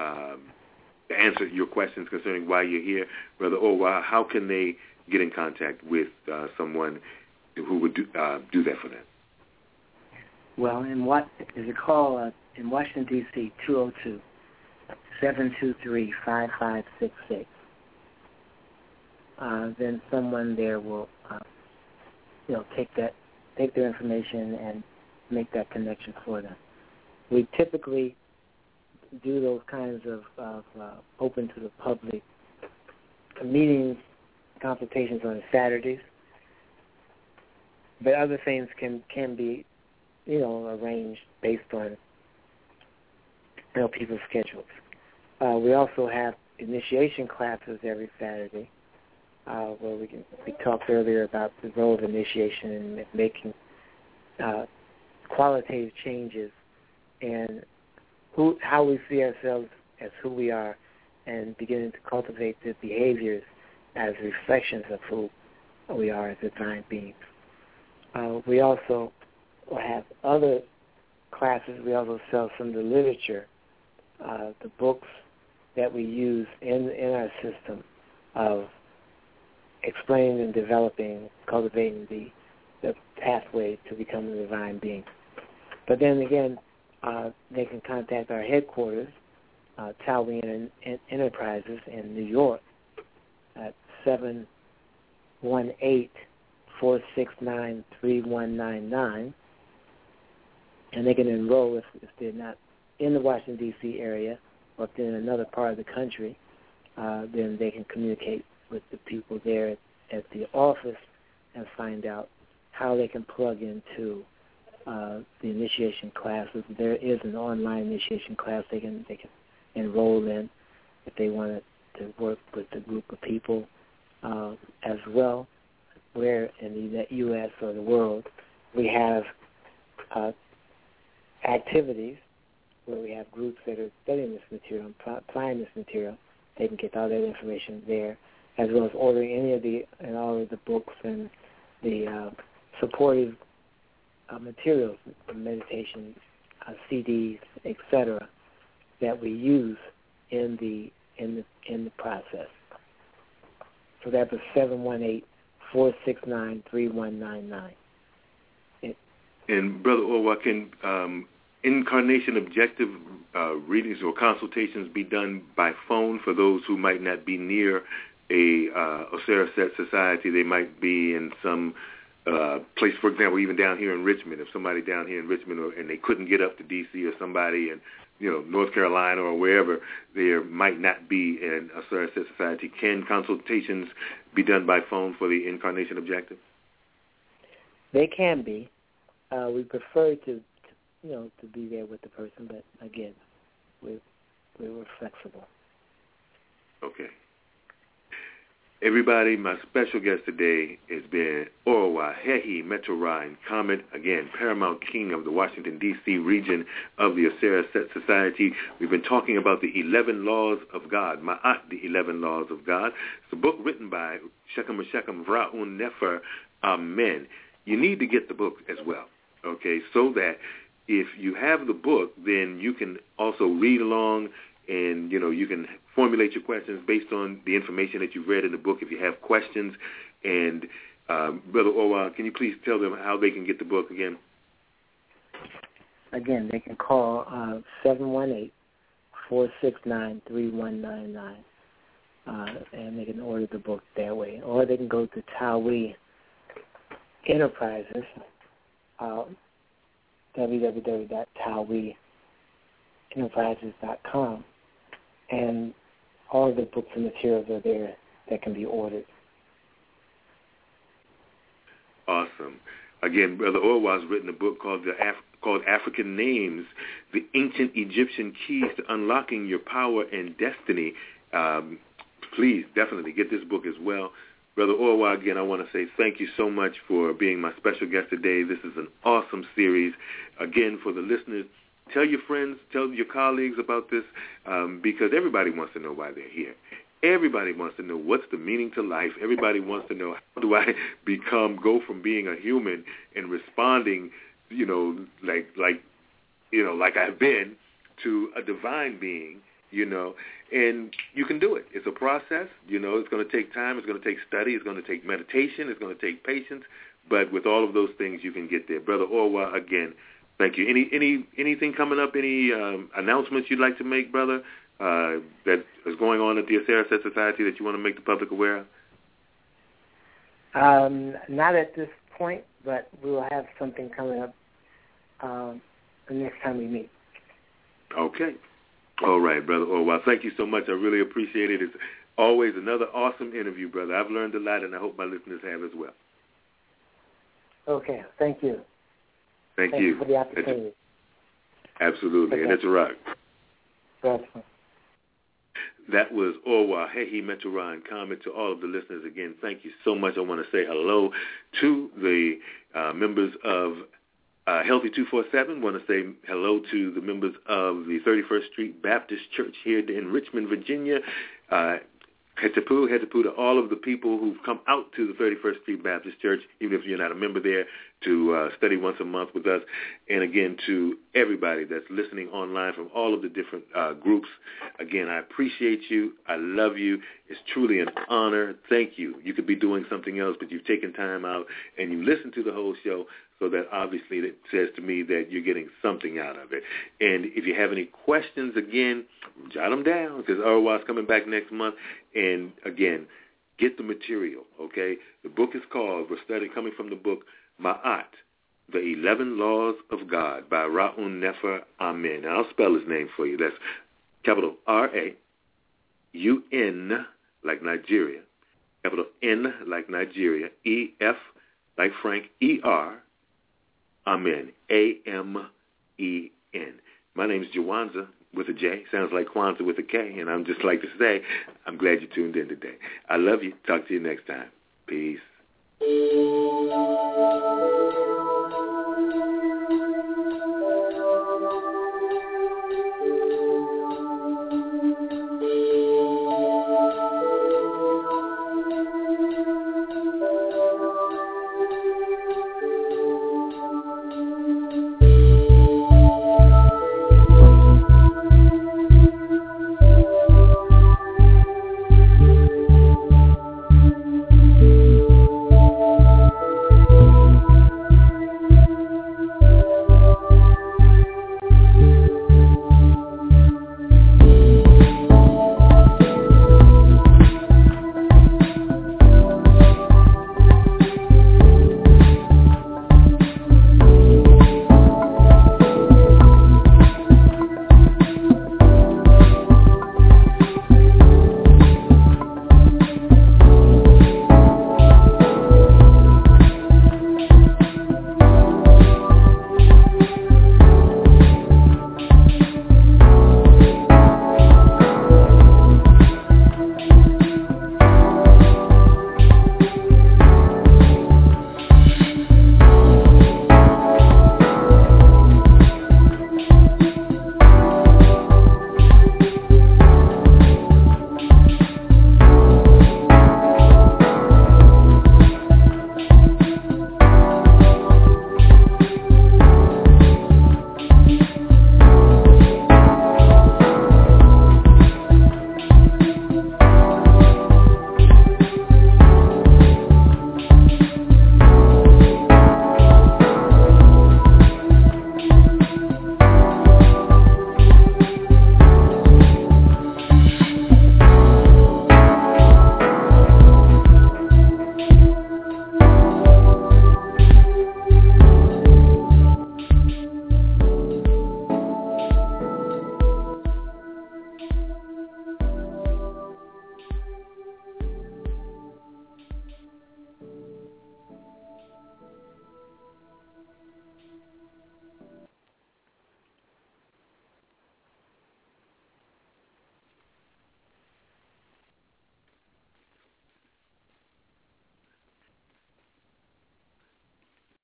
answer your questions concerning why you're here. Brother Orwa, how can they get in contact with someone who would do that for them? Well, there's a call in Washington, D.C., 202-723-5566. Then someone there will, take their information and make that connection for them. We typically do those kinds of open to the public meetings, consultations on Saturdays, but other things can be, arranged based on people's schedules. We also have initiation classes every Saturday, where we talked earlier about the role of initiation and making qualitative changes and how we see ourselves as who we are, and beginning to cultivate the behaviors as reflections of who we are as divine beings. We also have other classes. We also sell some of the literature, the books that we use in our system of explaining and developing, cultivating the pathway to becoming a divine being. But then again, they can contact our headquarters, Talwian Enterprises in New York, at 718 469-3199. And they can enroll if they're not in the Washington, D.C. area, or if they're in another part of the country, then they can communicate with the people there at the office and find out how they can plug into the initiation classes. There is an online initiation class they can enroll in if they want to work with a group of people as well. Where in the U.S. or the world, we have activities where we have groups that are studying this material and applying this material. They can get all that information there, as well as ordering all of the books and the supportive materials, the meditation CDs, etc., that we use in the process. So that was 718-469-3199. And Brother Orwa, can incarnation objective readings or consultations be done by phone for those who might not be near a Osera-Set society? They might be in some place, for example, even down here in Richmond. If somebody down here in Richmond and they couldn't get up to D.C. or somebody in North Carolina or wherever, there might not be an Osera-Set society. Can consultations be done by phone for the incarnation objective? They can be. We prefer to be there with the person, but again, we're flexible. Okay. Everybody, my special guest today has been Orwa Hehi Meturai Comet, again, Paramount King of the Washington, D.C. region of the Osera-Set Society. We've been talking about the 11 Laws of God, Ma'at, the 11 Laws of God. It's a book written by Shechem Ra'un Nefer, Amen. You need to get the book as well, okay, so that if you have the book, then you can also read along and, you can formulate your questions based on the information that you've read in the book if you have questions. And Brother Orwa, can you please tell them how they can get the book again? Again, they can call 718-469-3199, and they can order the book that way. Or they can go to Tawi Enterprises, www.tawienterprises.com, and all the books and materials are there that can be ordered. Awesome. Again, Brother Orwa's written a book called African Names, The Ancient Egyptian Keys to Unlocking Your Power and Destiny. Please definitely get this book as well. Brother Orwa, again, I want to say thank you so much for being my special guest today. This is an awesome series. Again, for the listeners, tell your friends, tell your colleagues about this, because everybody wants to know why they're here. Everybody wants to know what's the meaning to life. Everybody wants to know, how do I go from being a human and responding, like I've been, to a divine being, and you can do it. It's a process. It's going to take time. It's going to take study. It's going to take meditation. It's going to take patience. But with all of those things, you can get there. Brother Orwa, again, thank you. Anything coming up? Any announcements you'd like to make, brother, that is going on at the Osera-Set Society that you want to make the public aware of? Not at this point, but we will have something coming up the next time we meet. Okay. All right, Brother Orwa. Thank you so much. I really appreciate it. It's always another awesome interview, brother. I've learned a lot, and I hope my listeners have as well. Okay. Thank you. Thank you for the opportunity. Absolutely. Okay. And it's a rock. Gotcha. That was Orwa Hehi Meturai and comment to all of the listeners. Again, thank you so much. I want to say hello to the members of Healthy 247. Want to say hello to the members of the 31st Street Baptist Church here in Richmond, Virginia. Hetepu to all of the people who've come out to the 31st Street Baptist Church, even if you're not a member there, to study once a month with us. And again, to everybody that's listening online from all of the different groups. Again, I appreciate you. I love you. It's truly an honor. Thank you. You could be doing something else, but you've taken time out and you listened to the whole show. So that obviously it says to me that you're getting something out of it. And if you have any questions, again, jot them down, because Orwa's coming back next month. And again, Get the material, okay? The book is called, we're studying coming from the book, Ma'at, The 11 Laws of God by Ra'un Nefer Amen. Now, I'll spell his name for you. That's capital R-A-U-N, like Nigeria, capital N, like Nigeria, E-F, like Frank, E-R, Amen, A-M-E-N. My name is Jawanza with a J. Sounds like Kwanzaa with a K. And I'm just like to say, I'm glad you tuned in today. I love you. Talk to you next time. Peace.